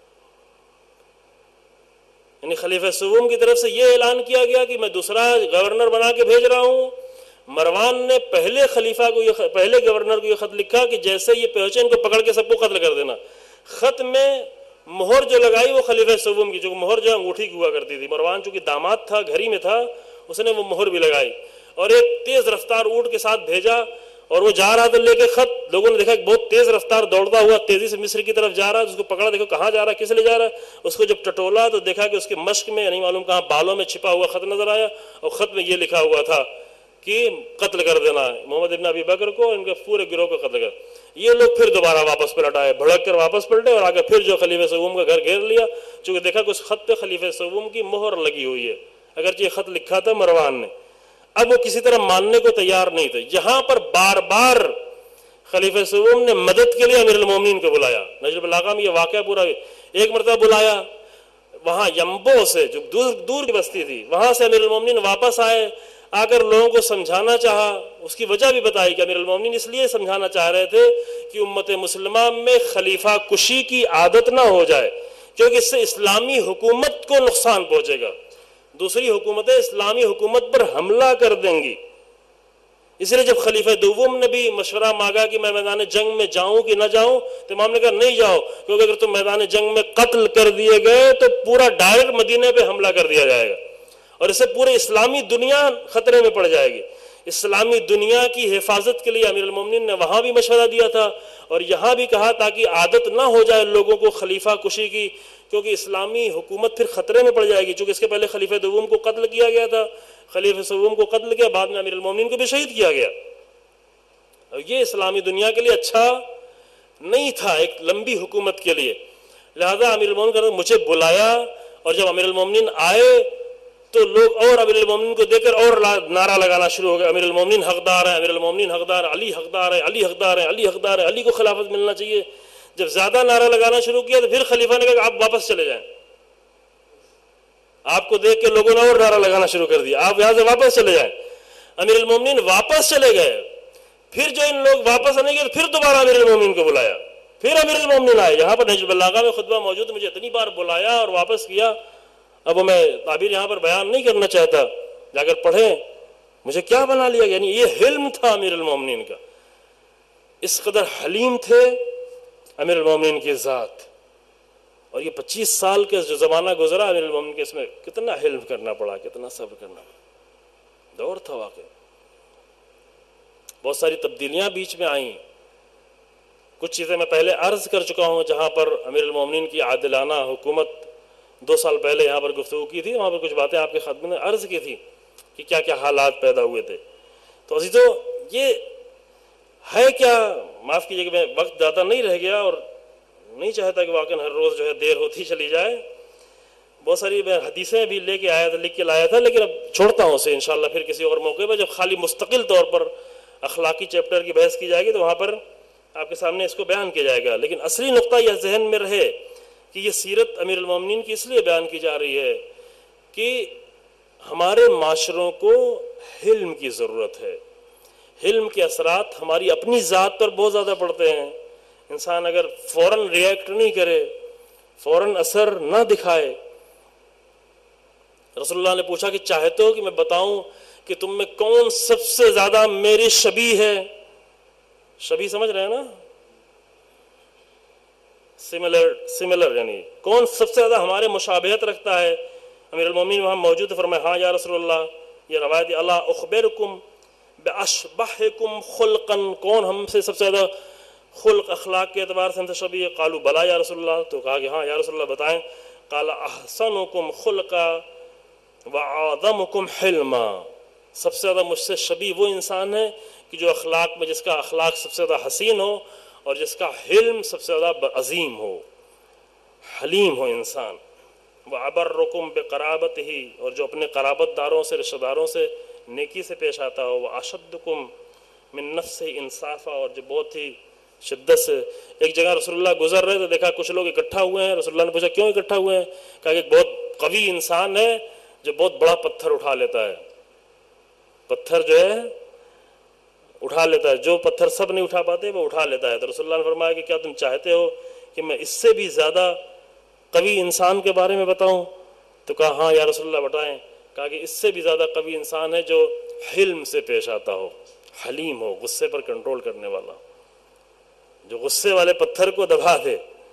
یعنی خلیفہ سوم کی طرف سے یہ اعلان کیا گیا کہ میں دوسرا گورنر بنا کے بھیج رہا ہوں۔ مروان نے پہلے خلیفہ کو یہ پہلے گورنر کو یہ خط لکھا کہ جیسے یہ پہنچے ان کو پکڑ کے سب کو قتل کر دینا۔ خط میں مہر جو لگائی وہ خلیفہ سوم کی، جو مہر جو انگوٹھی کی ہوا کرتی تھی، مروان چونکہ داماد تھا گھر ہی میں تھا، اس نے وہ مہر بھی لگائی، اور ایک تیز رفتار اونٹ کے ساتھ بھیجا، اور وہ جا رہا تھا لے کے خط، لوگوں نے دیکھا کہ بہت تیز رفتار دوڑتا ہوا تیزی سے مصر کی طرف جا رہا ہے، اس کو پکڑا، دیکھو کہاں جا رہا ہے، کس لے جا رہا ہے، اس کو جب ٹٹولا تو دیکھا کہ اس کے مشق میں نہیں معلوم کہاں بالوں میں چھپا ہوا خط نظر آیا، اور خط میں یہ لکھا ہوا تھا کہ قتل کر دینا ہے محمد ابن ابی بکر کو، ان کے پورے گروہ کو قتل کر۔ یہ لوگ پھر دوبارہ واپس پلٹ آئے، بھڑک کر واپس پلٹے اور آگے پھر جو خلیفہ سوم کا گھر گھیر لیا، چونکہ دیکھا کہ اس خط پہ خلیفہ سوم کی مہر لگی ہوئی ہے، اگرچہ یہ خط لکھا تھا مروان نے۔ اب وہ کسی طرح ماننے کو تیار نہیں تھے۔ یہاں پر بار بار خلیفہ سوم نے مدد کے لیے امیر المومنین کو بلایا۔ نجل البلاغہ میں یہ واقعہ پورا، ایک مرتبہ بلایا وہاں یمبو سے جو دور دور کی بستی تھی، وہاں سے امیر المومنین واپس آئے، آ کر لوگوں کو سمجھانا چاہا، اس کی وجہ بھی بتائی کہ امیر المومنین اس لیے سمجھانا چاہ رہے تھے کہ امت مسلمہ میں خلیفہ کشی کی عادت نہ ہو جائے، کیونکہ اس سے اسلامی حکومت کو نقصان پہنچے گا، دوسری حکومتیں اسلامی حکومت پر حملہ کر دیں گی۔ اس لیے جب خلیفہ دوم نے بھی مشورہ مانگا کہ میں میدان جنگ میں جاؤں کہ نہ جاؤں، تو امام نے کہا نہیں جاؤ، کیونکہ اگر تم میدان جنگ میں قتل کر دیے گئے تو پورا ڈائریکٹ مدینے پہ حملہ کر دیا جائے گا، اور اس سے پورے اسلامی دنیا خطرے میں پڑ جائے گی۔ اسلامی دنیا کی حفاظت کے لیے امیر المومنین نے وہاں بھی مشورہ دیا تھا، اور یہاں بھی کہا تاکہ عادت نہ ہو جائے لوگوں کو خلیفہ کشی کی، کیونکہ اسلامی حکومت پھر خطرے میں پڑ جائے گی، چونکہ اس کے پہلے خلیفہ دوم کو قتل کیا گیا تھا، خلیفہ سوم کو قتل کیا، بعد میں امیر المومنین کو بھی شہید کیا گیا، اور یہ اسلامی دنیا کے لیے اچھا نہیں تھا ایک لمبی حکومت کے لیے۔ لہذا امیر المومنین نے مجھے بلایا، اور جب امیر المومنین آئے تو لوگ اور امیر المومنین کو دیکھ کر اور نعرہ لگانا شروع ہو گیا، امیر المومنین حقدار ہے، امیر المومنین حقدار ہے، علی حقدار ہے، علی حقدار ہے، علی حقدار ہے، علی کو خلافت ملنا چاہیے۔ جب زیادہ نعرہ لگانا شروع کیا تو پھر خلیفہ نے کہا کہ آپ واپس چلے جائیں، آپ کو دیکھ کے لوگوں نے اور نعرہ لگانا شروع کر دیا، آپ یہاں سے واپس چلے جائیں۔ امیر المومنین واپس چلے گئے، پھر جو ان لوگ واپس آنے گئے پھر دوبارہ امیر المومنین کو بلایا، پھر امیر المومنین آئے۔ یہاں پر نہج البلاغہ میں خطبہ موجود، مجھے اتنی بار بلایا اور واپس کیا، اب وہ میں تعبیر یہاں پر بیان نہیں کرنا چاہتا، جا کر پڑھیں مجھے کیا بنا لیا۔ یعنی یہ حلم تھا امیر المومنین کا، اس قدر حلیم تھے امیر المومنین کی ذات، اور یہ پچیس سال کے جو زمانہ گزرا امیر المومنین کے، اس میں کتنا حلم کرنا پڑا، کتنا صبر کرنا پڑا، دور تھا واقعی۔ بہت ساری تبدیلیاں بیچ میں آئیں، کچھ چیزیں میں پہلے عرض کر چکا ہوں، جہاں پر امیر المومنین کی عادلانہ حکومت دو سال پہلے یہاں پر گفتگو کی تھی، وہاں پر کچھ باتیں آپ کے خطبے میں عرض کی تھی کہ کیا کیا حالات پیدا ہوئے تھے۔ تو عزیزو یہ ہے کیا، معاف کیجیے کہ میں وقت زیادہ نہیں رہ گیا اور نہیں چاہتا کہ واقعا ہر روز جو ہے دیر ہوتی چلی جائے، بہت ساری میں حدیثیں بھی لے کے آیا تھا، لکھ کے لایا تھا، لیکن اب چھوڑتا ہوں اسے انشاءاللہ پھر کسی اور موقع پہ، جب خالی مستقل طور پر اخلاقی چیپٹر کی بحث کی جائے گی تو وہاں پر آپ کے سامنے اس کو بیان کیا جائے گا۔ لیکن اصلی نقطہ یہ ذہن میں رہے کہ یہ سیرت امیر المومنین کی اس لیے بیان کی جا رہی ہے کہ ہمارے معاشروں کو حلم کی ضرورت ہے۔ حلم کے اثرات ہماری اپنی ذات پر بہت زیادہ پڑتے ہیں۔ انسان اگر فوراً ریئیکٹ نہیں کرے، فوراً اثر نہ دکھائے، رسول اللہ نے پوچھا کہ چاہتے ہو کہ میں بتاؤں کہ تم میں کون سب سے زیادہ میری شبیہ ہے؟ شبیہ سمجھ رہے ہیں نا، سملر سملر یعنی کون سب سے زیادہ ہمارے مشابہت رکھتا ہے؟ امیر المومنین وہاں موجود فرمائے ہاں یا رسول اللہ، یہ روایت اللہ اخبرکم باشبہکم خلقا، کون ہم سے سب سے زیادہ خلق اخلاق کے اعتبار سے ہم سے شبیہ؟ قالوا بلا یا رسول اللہ، تو کہا کہ ہاں یا رسول اللہ بتائیں۔ قال احسنکم خلقا واعظمکم حلما، سب سے زیادہ مجھ سے شبیہ وہ انسان ہے کہ جو اخلاق میں، جس کا اخلاق سب سے زیادہ حسین ہو اور جس کا حلم سب سے زیادہ عظیم ہو، حلیم ہو انسان۔ وَعَبَرُّكُمْ بِقَرَابَتِهِ، اور جو اپنے قرابت داروں سے، رشتہ داروں سے نیکی سے پیش آتا ہو۔ وَأَشَدُّكُمْ مِن نَفْسِهِ انصافا، اور جو بہت ہی شدت سے، ایک جگہ رسول اللہ گزر رہے تو دیکھا کچھ لوگ اکٹھا ہوئے ہیں، رسول اللہ نے پوچھا کیوں اکٹھا ہوئے ہیں؟ کہا کہ ایک بہت قوی انسان ہے جو بہت بڑا پتھر اٹھا لیتا ہے، پتھر جو ہے اٹھا لیتا ہے، جو پتھر سب نہیں اٹھا پاتے وہ اٹھا لیتا ہے۔ تو رسول اللہ نے فرمایا کہ کیا تم چاہتے ہو کہ میں اس سے بھی زیادہ قوی انسان کے بارے میں بتاؤں؟ تو کہا ہاں یا رسول اللہ بتائیں۔ کہا کہ اس سے بھی زیادہ قوی انسان ہے جو حلم سے پیش آتا ہو، حلیم ہو، غصے پر کنٹرول کرنے والا، جو غصے والے پتھر کو دبا دے۔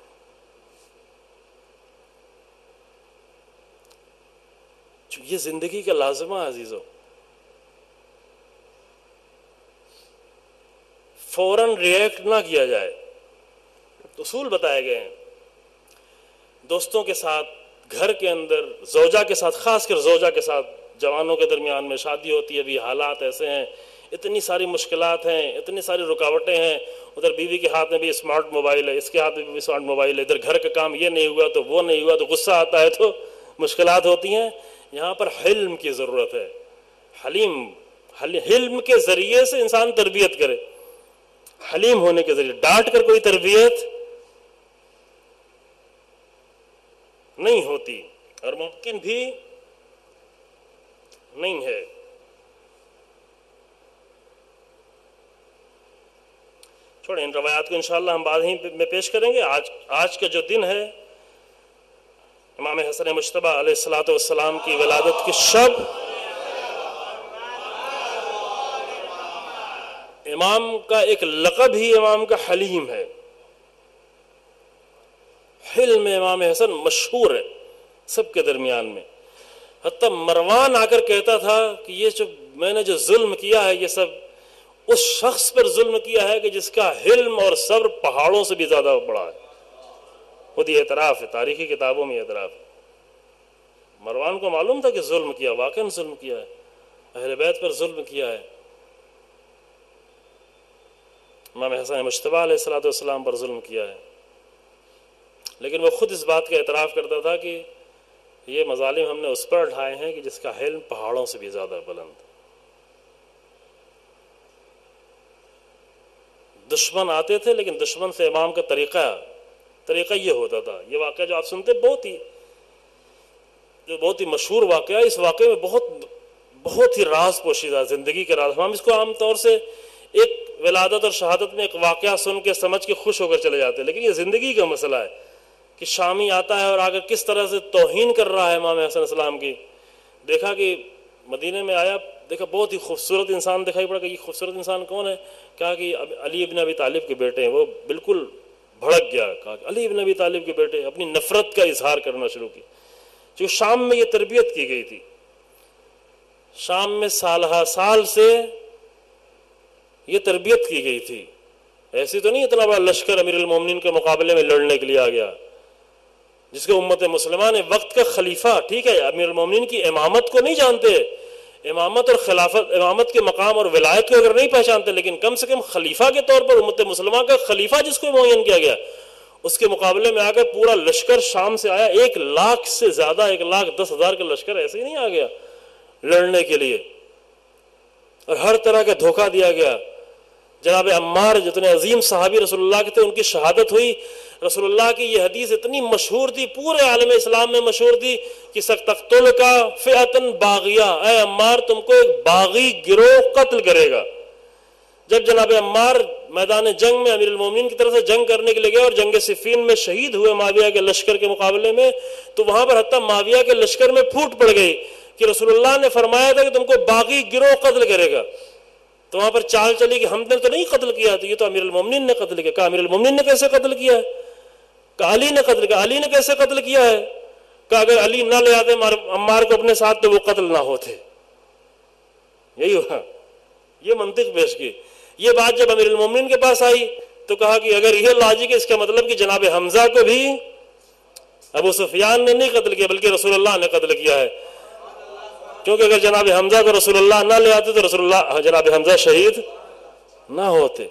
یہ زندگی کا لازمہ ہے عزیزو، فوراً ریئیکٹ نہ کیا جائے۔ اصول بتائے گئے ہیں دوستوں کے ساتھ، گھر کے اندر، زوجہ کے ساتھ، خاص کر زوجہ کے ساتھ، جوانوں کے درمیان میں شادی ہوتی ہے، ابھی حالات ایسے ہیں، اتنی ساری مشکلات ہیں، اتنی ساری رکاوٹیں ہیں، ادھر بیوی کے ہاتھ میں بھی اسمارٹ موبائل ہے، اس کے ہاتھ میں بھی اسمارٹ موبائل ہے، ادھر گھر کا کام یہ نہیں ہوا تو وہ نہیں ہوا، تو غصہ آتا ہے تو مشکلات ہوتی ہیں۔ یہاں پر حلم کی ضرورت ہے، حلیم، حلم کے ذریعے سے انسان تربیت کرے، حلیم ہونے کے ذریعے، ڈانٹ کر کوئی تربیت نہیں ہوتی اور ممکن بھی نہیں ہے۔ چھوڑیں ان روایات کو، انشاءاللہ ہم بعد ہی میں پیش کریں گے۔ آج آج کا جو دن ہے، امام حسن مجتبیٰ علیہ الصلوۃ والسلام کی ولادت کی شب، امام کا ایک لقب ہی امام کا حلیم ہے۔ حلم امام حسن مشہور ہے سب کے درمیان میں، حتیٰ مروان آ کر کہتا تھا کہ یہ جو میں نے جو ظلم کیا ہے یہ سب اس شخص پر ظلم کیا ہے کہ جس کا حلم اور صبر پہاڑوں سے بھی زیادہ بڑا ہے۔ خود یہ اعتراف ہے، تاریخی کتابوں میں اعتراف ہے۔ مروان کو معلوم تھا کہ ظلم کیا، واقعاً ظلم کیا ہے، اہل بیت پر ظلم کیا ہے، امام حسن مجتبیٰ علیہ الصلوۃ والسلام پر ظلم کیا ہے، لیکن وہ خود اس بات کا اعتراف کرتا تھا کہ یہ مظالم ہم نے اس پر اٹھائے ہیں کہ جس کا حلم پہاڑوں سے بھی زیادہ بلند۔ دشمن آتے تھے لیکن دشمن سے امام کا طریقہ طریقہ یہ ہوتا تھا۔ یہ واقعہ جو آپ سنتے بہت ہی جو بہت ہی مشہور واقعہ ہے، اس واقعے میں بہت بہت ہی راز پوشیدہ، زندگی کے راز۔ ہم اس کو عام طور سے ایک ولادت اور شہادت میں ایک واقعہ سن کے سمجھ کے خوش ہو کر چلے جاتے ہیں، لیکن یہ زندگی کا مسئلہ ہے کہ شامی آتا ہے اور آگر کس طرح سے توہین کر رہا ہے امام حسن السلام کی۔ دیکھا کہ مدینے میں آیا، دیکھا بہت ہی خوبصورت انسان دکھائی پڑا کہ یہ خوبصورت انسان کون ہے؟ کہا کہ علی ابن ابی طالب کے بیٹے ہیں۔ وہ بالکل بھڑک گیا، کہا کہ علی ابن ابی طالب کے بیٹے، اپنی نفرت کا اظہار کرنا شروع کی۔ جو شام میں یہ تربیت کی گئی تھی، شام میں سالہ سال سے یہ تربیت کی گئی تھی، ایسی تو نہیں اتنا بڑا لشکر امیر المومنین کے مقابلے میں لڑنے کے لیے آ گیا، جس کو امت مسلمہ نے وقت کا خلیفہ، ٹھیک ہے امیر المومنین کی امامت کو نہیں جانتے، امامت اور خلافت، امامت کے مقام اور ولایت کو اگر نہیں پہچانتے، لیکن کم سے کم خلیفہ کے طور پر امت مسلمہ کا خلیفہ جس کو معین کیا گیا، اس کے مقابلے میں آ کر پورا لشکر شام سے آیا، ایک لاکھ سے زیادہ، ایک لاکھ دس ہزار کا لشکر ایسے ہی نہیں آ گیا لڑنے کے لیے، اور ہر طرح کا دھوکہ دیا گیا۔ جناب عمار جتنے عظیم صحابی رسول اللہ کے تھے، ان کی شہادت ہوئی۔ رسول اللہ کی یہ حدیث اتنی مشہور تھی، پورے عالم اسلام میں مشہور تھی کہ سَتَقْتُلُكَ فِئَةٌ بَاغِیَةٌ، اے عمار تم کو ایک باغی گروہ قتل کرے گا۔ جب جناب عمار میدان جنگ میں امیر المومنین کی طرف سے جنگ کرنے کے لیے گئے اور جنگ صفین میں شہید ہوئے معاویہ کے لشکر کے مقابلے میں، تو وہاں پر حتیٰ معاویہ کے لشکر میں پھوٹ پڑ گئی کہ رسول اللہ نے فرمایا تھا کہ تم کو باغی گروہ قتل کرے گا۔ تو وہاں پر چال چلی کہ ہم نے تو نہیں قتل کیا، تو یہ تو امیر المومنین نے قتل کیا۔ کہا امیر المومنین نے کیسے قتل کیا ہے؟ کہا علی نے قتل کیا۔ علی نے کیسے قتل کیا ہے؟ کہا اگر علی نہ لے آتے عمار کو اپنے ساتھ تو وہ قتل نہ ہوتے۔ یہی ہوا، یہ منطق پیش کی۔ یہ بات جب امیر المومنین کے پاس آئی تو کہا کہ اگر یہ لاجک ہے، اس کا مطلب کہ جناب حمزہ کو بھی ابو سفیان نے نہیں قتل کیا بلکہ رسول اللہ نے قتل کیا ہے، کیونکہ اگر جناب حمزہ کو رسول اللہ نہ لے آتے تو رسول اللہ جناب حمزہ شہید نہ ہوتے۔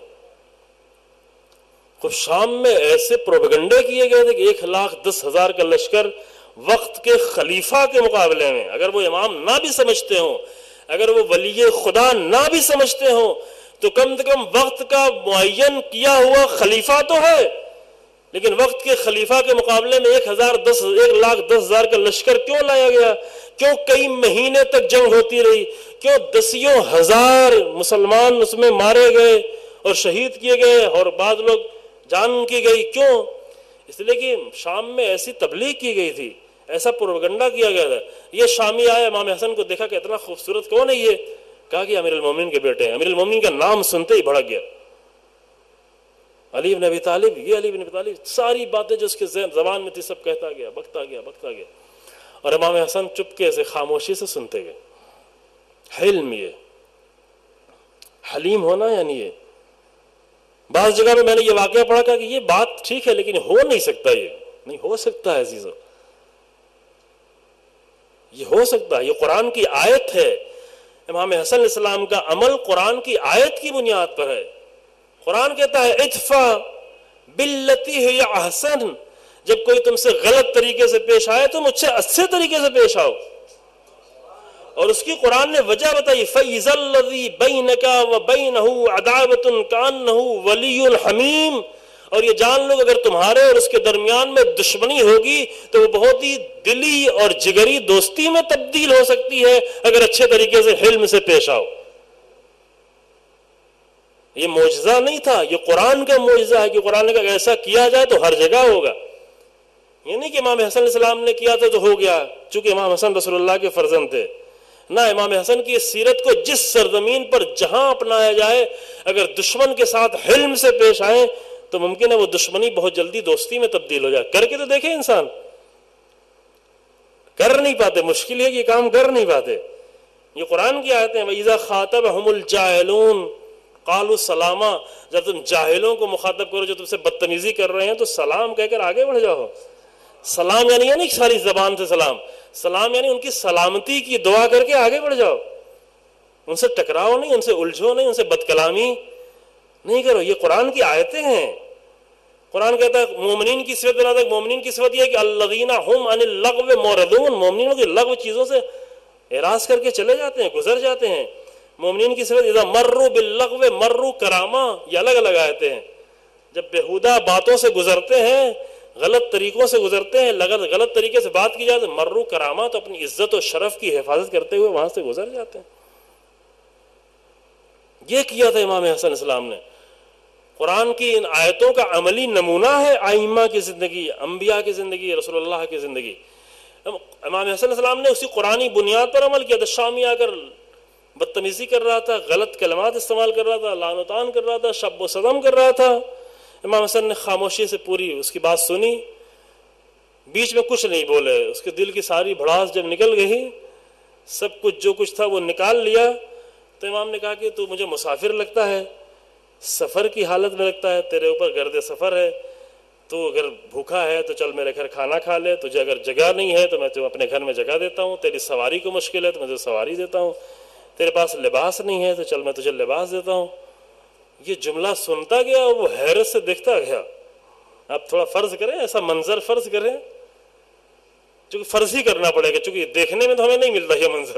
خود شام میں ایسے پروپیگنڈے کیے گئے تھے کہ ایک لاکھ دس ہزار کا لشکر وقت کے خلیفہ کے مقابلے میں، اگر وہ امام نہ بھی سمجھتے ہوں، اگر وہ ولی خدا نہ بھی سمجھتے ہوں، تو کم از کم وقت کا معین کیا ہوا خلیفہ تو ہے، لیکن وقت کے خلیفہ کے مقابلے میں ایک ہزار دس ایک لاکھ دس ہزار کا لشکر کیوں لایا گیا؟ کیوں کئی مہینے تک جنگ ہوتی رہی, کیوں دسیوں ہزار مسلمان اس میں مارے گئے اور شہید کیے گئے اور بعض لوگ جان کی گئی, کیوں؟ اس لیے کہ شام میں ایسی تبلیغ کی گئی تھی, ایسا پروپیگنڈا کیا گیا تھا. یہ شامی آئے, امام حسن کو دیکھا کہ اتنا خوبصورت کون ہے یہ, کہا کہ امیر المومنین کے بیٹے ہیں. امیر المومنین کا نام سنتے ہی بھڑک گیا, علی بن ابی طالب, یہ علی بن ابی طالب. ساری باتیں جو اس کے زبان میں تھی سب کہتا گیا, بکتا گیا بکتا گیا, اور امام حسن چپکے سے خاموشی سے سنتے گئے. حلم, یہ حلیم ہونا یعنی یہ. بعض جگہ میں میں نے یہ واقعہ پڑھا کہ یہ بات ٹھیک ہے لیکن ہو نہیں سکتا, یہ نہیں ہو سکتا ہے عزیزو, یہ ہو سکتا ہے, یہ قرآن کی آیت ہے. امام حسن علیہ السلام کا عمل قرآن کی آیت کی بنیاد پر ہے. قرآن کہتا ہے ادفع باللتی ہی احسن, جب کوئی تم سے غلط طریقے سے پیش آئے تو مجھ سے اچھے طریقے سے پیش آؤ. اور اس کی قرآن نے وجہ بتائی, فَإِذَا الَّذِي بَيْنَكَ وَبَيْنَهُ عَدَاوَةٌ كَأَنَّهُ وَلِيٌّ حَمِيمٌ. اور یہ جان لو اگر تمہارے اور اس کے درمیان میں دشمنی ہوگی تو وہ بہت ہی دلی اور جگری دوستی میں تبدیل ہو سکتی ہے اگر اچھے طریقے سے حلم سے پیش آؤ. یہ معجزہ نہیں تھا, یہ قرآن کا معجزہ ہے کہ قرآن نے کہا ایسا کیا جائے تو ہر جگہ ہوگا. یہ نہیں کہ امام حسن علیہ السلام نے کیا تھا تو ہو گیا چونکہ امام حسن رسول اللہ کے فرزند تھے. نہ, امام حسن کی سیرت کو جس سرزمین پر جہاں اپنایا جائے اگر دشمن کے ساتھ حلم سے پیش آئیں تو ممکن ہے وہ دشمنی بہت جلدی دوستی میں تبدیل ہو جائے. کر کے تو دیکھیں, انسان کر نہیں پاتے, مشکل ہے کہ یہ کام کر نہیں پاتے. یہ قرآن کی آیتیں ہیں, وَإِذَا خَاطَبَهُمُ الْجَاهِلُونَ قَالُوا سَلَامًا. جب تم جاہلوں کو مخاطب کرو جو تم سے بدتمیزی کر رہے ہیں تو سلام کہہ کر آگے بڑھ جاؤ. سلام یعنی یعنی ساری زبان سے سلام, سلام یعنی ان کی سلامتی کی دعا کر کے آگے بڑھ جاؤ. ان سے ٹکراؤ نہیں, ان سے الجھو نہیں, ان سے بدکلامی نہیں کرو. یہ قرآن کی آیتیں ہیں. قرآن کہتا ہے مومنین کی صفت بنا تک, مومنین کی صفت یہ ہے کہ الذین هم عن اللغو معرضون, مومنینوں کی لغو چیزوں سے اعراض کر کے چلے جاتے ہیں, گزر جاتے ہیں. مومنین کی صفت اذا مروا باللغو مروا کراما, یہ الگ الگ آیتیں ہیں. جب بےہودہ باتوں سے گزرتے ہیں, غلط طریقوں سے گزرتے ہیں, غلط طریقے سے بات کی جائے تو مرو کراما, تو اپنی عزت و شرف کی حفاظت کرتے ہوئے وہاں سے گزر جاتے ہیں. یہ کیا تھا امام حسن السلام نے. قرآن کی ان آیتوں کا عملی نمونہ ہے ائمہ کی زندگی, انبیاء کی زندگی, رسول اللہ کی زندگی. امام حسن السلام نے اسی قرآنی بنیاد پر عمل کیا تھا. شامی آ کر بدتمیزی کر رہا تھا, غلط کلمات استعمال کر رہا تھا, لعن و طعن کر رہا تھا, شب و صدم کر رہا تھا. امام حسن نے خاموشی سے پوری اس کی بات سنی, بیچ میں کچھ نہیں بولے. اس کے دل کی ساری بھڑاس جب نکل گئی, سب کچھ جو کچھ تھا وہ نکال لیا, تو امام نے کہا کہ تو مجھے مسافر لگتا ہے, سفر کی حالت میں لگتا ہے, تیرے اوپر گرد سفر ہے, تو اگر بھوکا ہے تو چل میرے گھر کھانا کھا لے, تجھے اگر جگہ نہیں ہے تو میں تجھے اپنے گھر میں جگہ دیتا ہوں, تیری سواری کو مشکل ہے تو میں تجھے سواری دیتا ہوں, تیرے پاس لباس نہیں ہے تو چل میں تجھے لباس دیتا ہوں. یہ جملہ سنتا گیا اور وہ حیرت سے دیکھتا گیا. آپ تھوڑا فرض کریں, ایسا منظر فرض کریں, چونکہ فرض ہی کرنا پڑے گا, چونکہ دیکھنے میں تو ہمیں نہیں ملتا یہ منظر.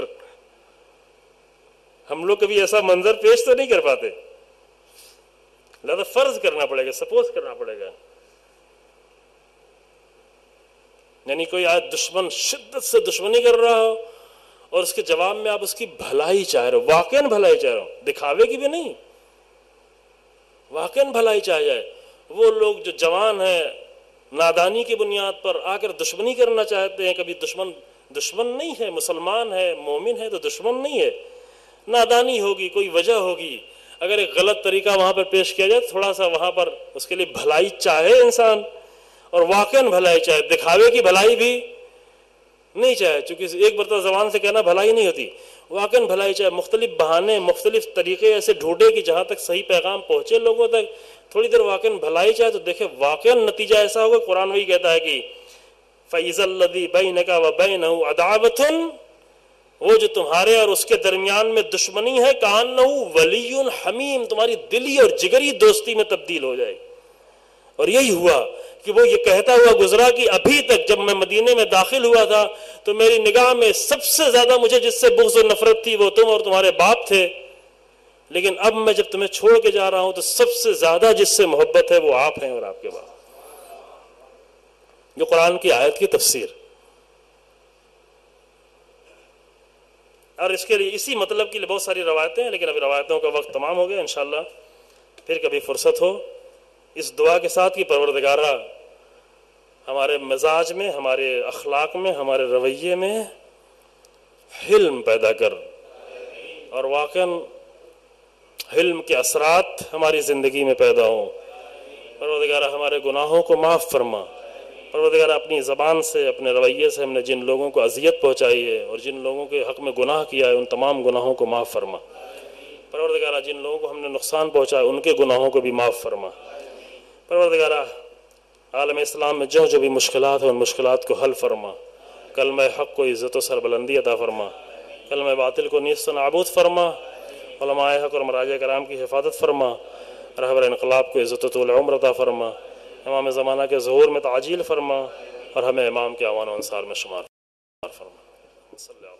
ہم لوگ کبھی ایسا منظر پیش تو نہیں کر پاتے, لہذا فرض کرنا پڑے گا, سپوز کرنا پڑے گا. یعنی کوئی آج دشمن شدت سے دشمنی کر رہا ہو اور اس کے جواب میں آپ اس کی بھلائی چاہ رہے ہو, واقعاً بھلائی چاہ رہے ہو, دکھاوے کی بھی نہیں, واقعاً بھلائی چاہ جائے. وہ لوگ جو جوان ہیں نادانی کی بنیاد پر آ کر دشمنی کرنا چاہتے ہیں, کبھی دشمن دشمن نہیں ہے, مسلمان ہے, مومن ہے تو دشمن نہیں ہے. نادانی ہوگی, کوئی وجہ ہوگی, اگر ایک غلط طریقہ وہاں پر پیش کیا جائے, تھوڑا سا وہاں پر اس کے لیے بھلائی چاہے انسان, اور واقعاً بھلائی چاہے, دکھاوے کی بھلائی بھی نہیں چاہے, چونکہ ایک مرتبہ زبان سے کہنا بھلائی نہیں ہوتی, واقعاً بھلائی چاہے. مختلف بہانے, مختلف طریقے ایسے ڈھونڈے کہ جہاں تک صحیح پیغام پہنچے لوگوں تک, تھوڑی دیر واقعاً بھلائی چاہے تو دیکھیں واقعاً نتیجہ ایسا ہوگا. قرآن وہی کہتا ہے کہ فَإِذَا الَّذِي بَيْنَكَ وَبَيْنَهُ عَدَاوَةٌ, وہ جو تمہارے اور اس کے درمیان میں دشمنی ہے, کَأَنَّهُ وَلِيٌّ حَمِيمٌ, تمہاری دلی اور جگری دوستی میں تبدیل ہو جائے. اور یہی ہوا کہ وہ یہ کہتا ہوا گزرا کہ ابھی تک جب میں مدینے میں داخل ہوا تھا تو میری نگاہ میں سب سے زیادہ مجھے جس سے بغض و نفرت تھی وہ تم اور تمہارے باپ تھے, لیکن اب میں جب تمہیں چھوڑ کے جا رہا ہوں تو سب سے زیادہ جس سے محبت ہے وہ آپ ہیں اور آپ کے باپ. جو قرآن کی آیت کی تفسیر. اور اس کے لیے اسی مطلب کے لیے بہت ساری روایتیں ہیں، لیکن ابھی روایتوں کا وقت تمام ہو گیا، انشاءاللہ پھر کبھی فرصت ہو اس دعا کے ساتھ کہ پروردگارہ ہمارے مزاج میں، ہمارے اخلاق میں، ہمارے رویے میں حلم پیدا کر، اور واقعاً حلم کے اثرات ہماری زندگی میں پیدا ہوں۔ پروردگارہ ہمارے گناہوں کو معاف فرما۔ پروردگارہ اپنی زبان سے، اپنے رویے سے ہم نے جن لوگوں کو اذیت پہنچائی ہے اور جن لوگوں کے حق میں گناہ کیا ہے ان تمام گناہوں کو معاف فرما۔ پروردگارہ جن لوگوں کو ہم نے نقصان پہنچایا ان کے گناہوں کو بھی معاف فرما۔ پروردگارہ عالم اسلام میں جو جو بھی مشکلات ہیں ان مشکلات کو حل فرما۔ کلمہ حق کو عزت و سربلندی عطا فرما، کلمہ باطل کو نیست و نابود فرما، علماء حق اور مراجع کرام کی حفاظت فرما، رہبر انقلاب کو عزت و طول عمر عطا فرما، امام زمانہ کے ظہور میں تعجیل فرما، اور ہمیں امام کے اعوان و انصار میں شمار فرما۔ صلی اللہ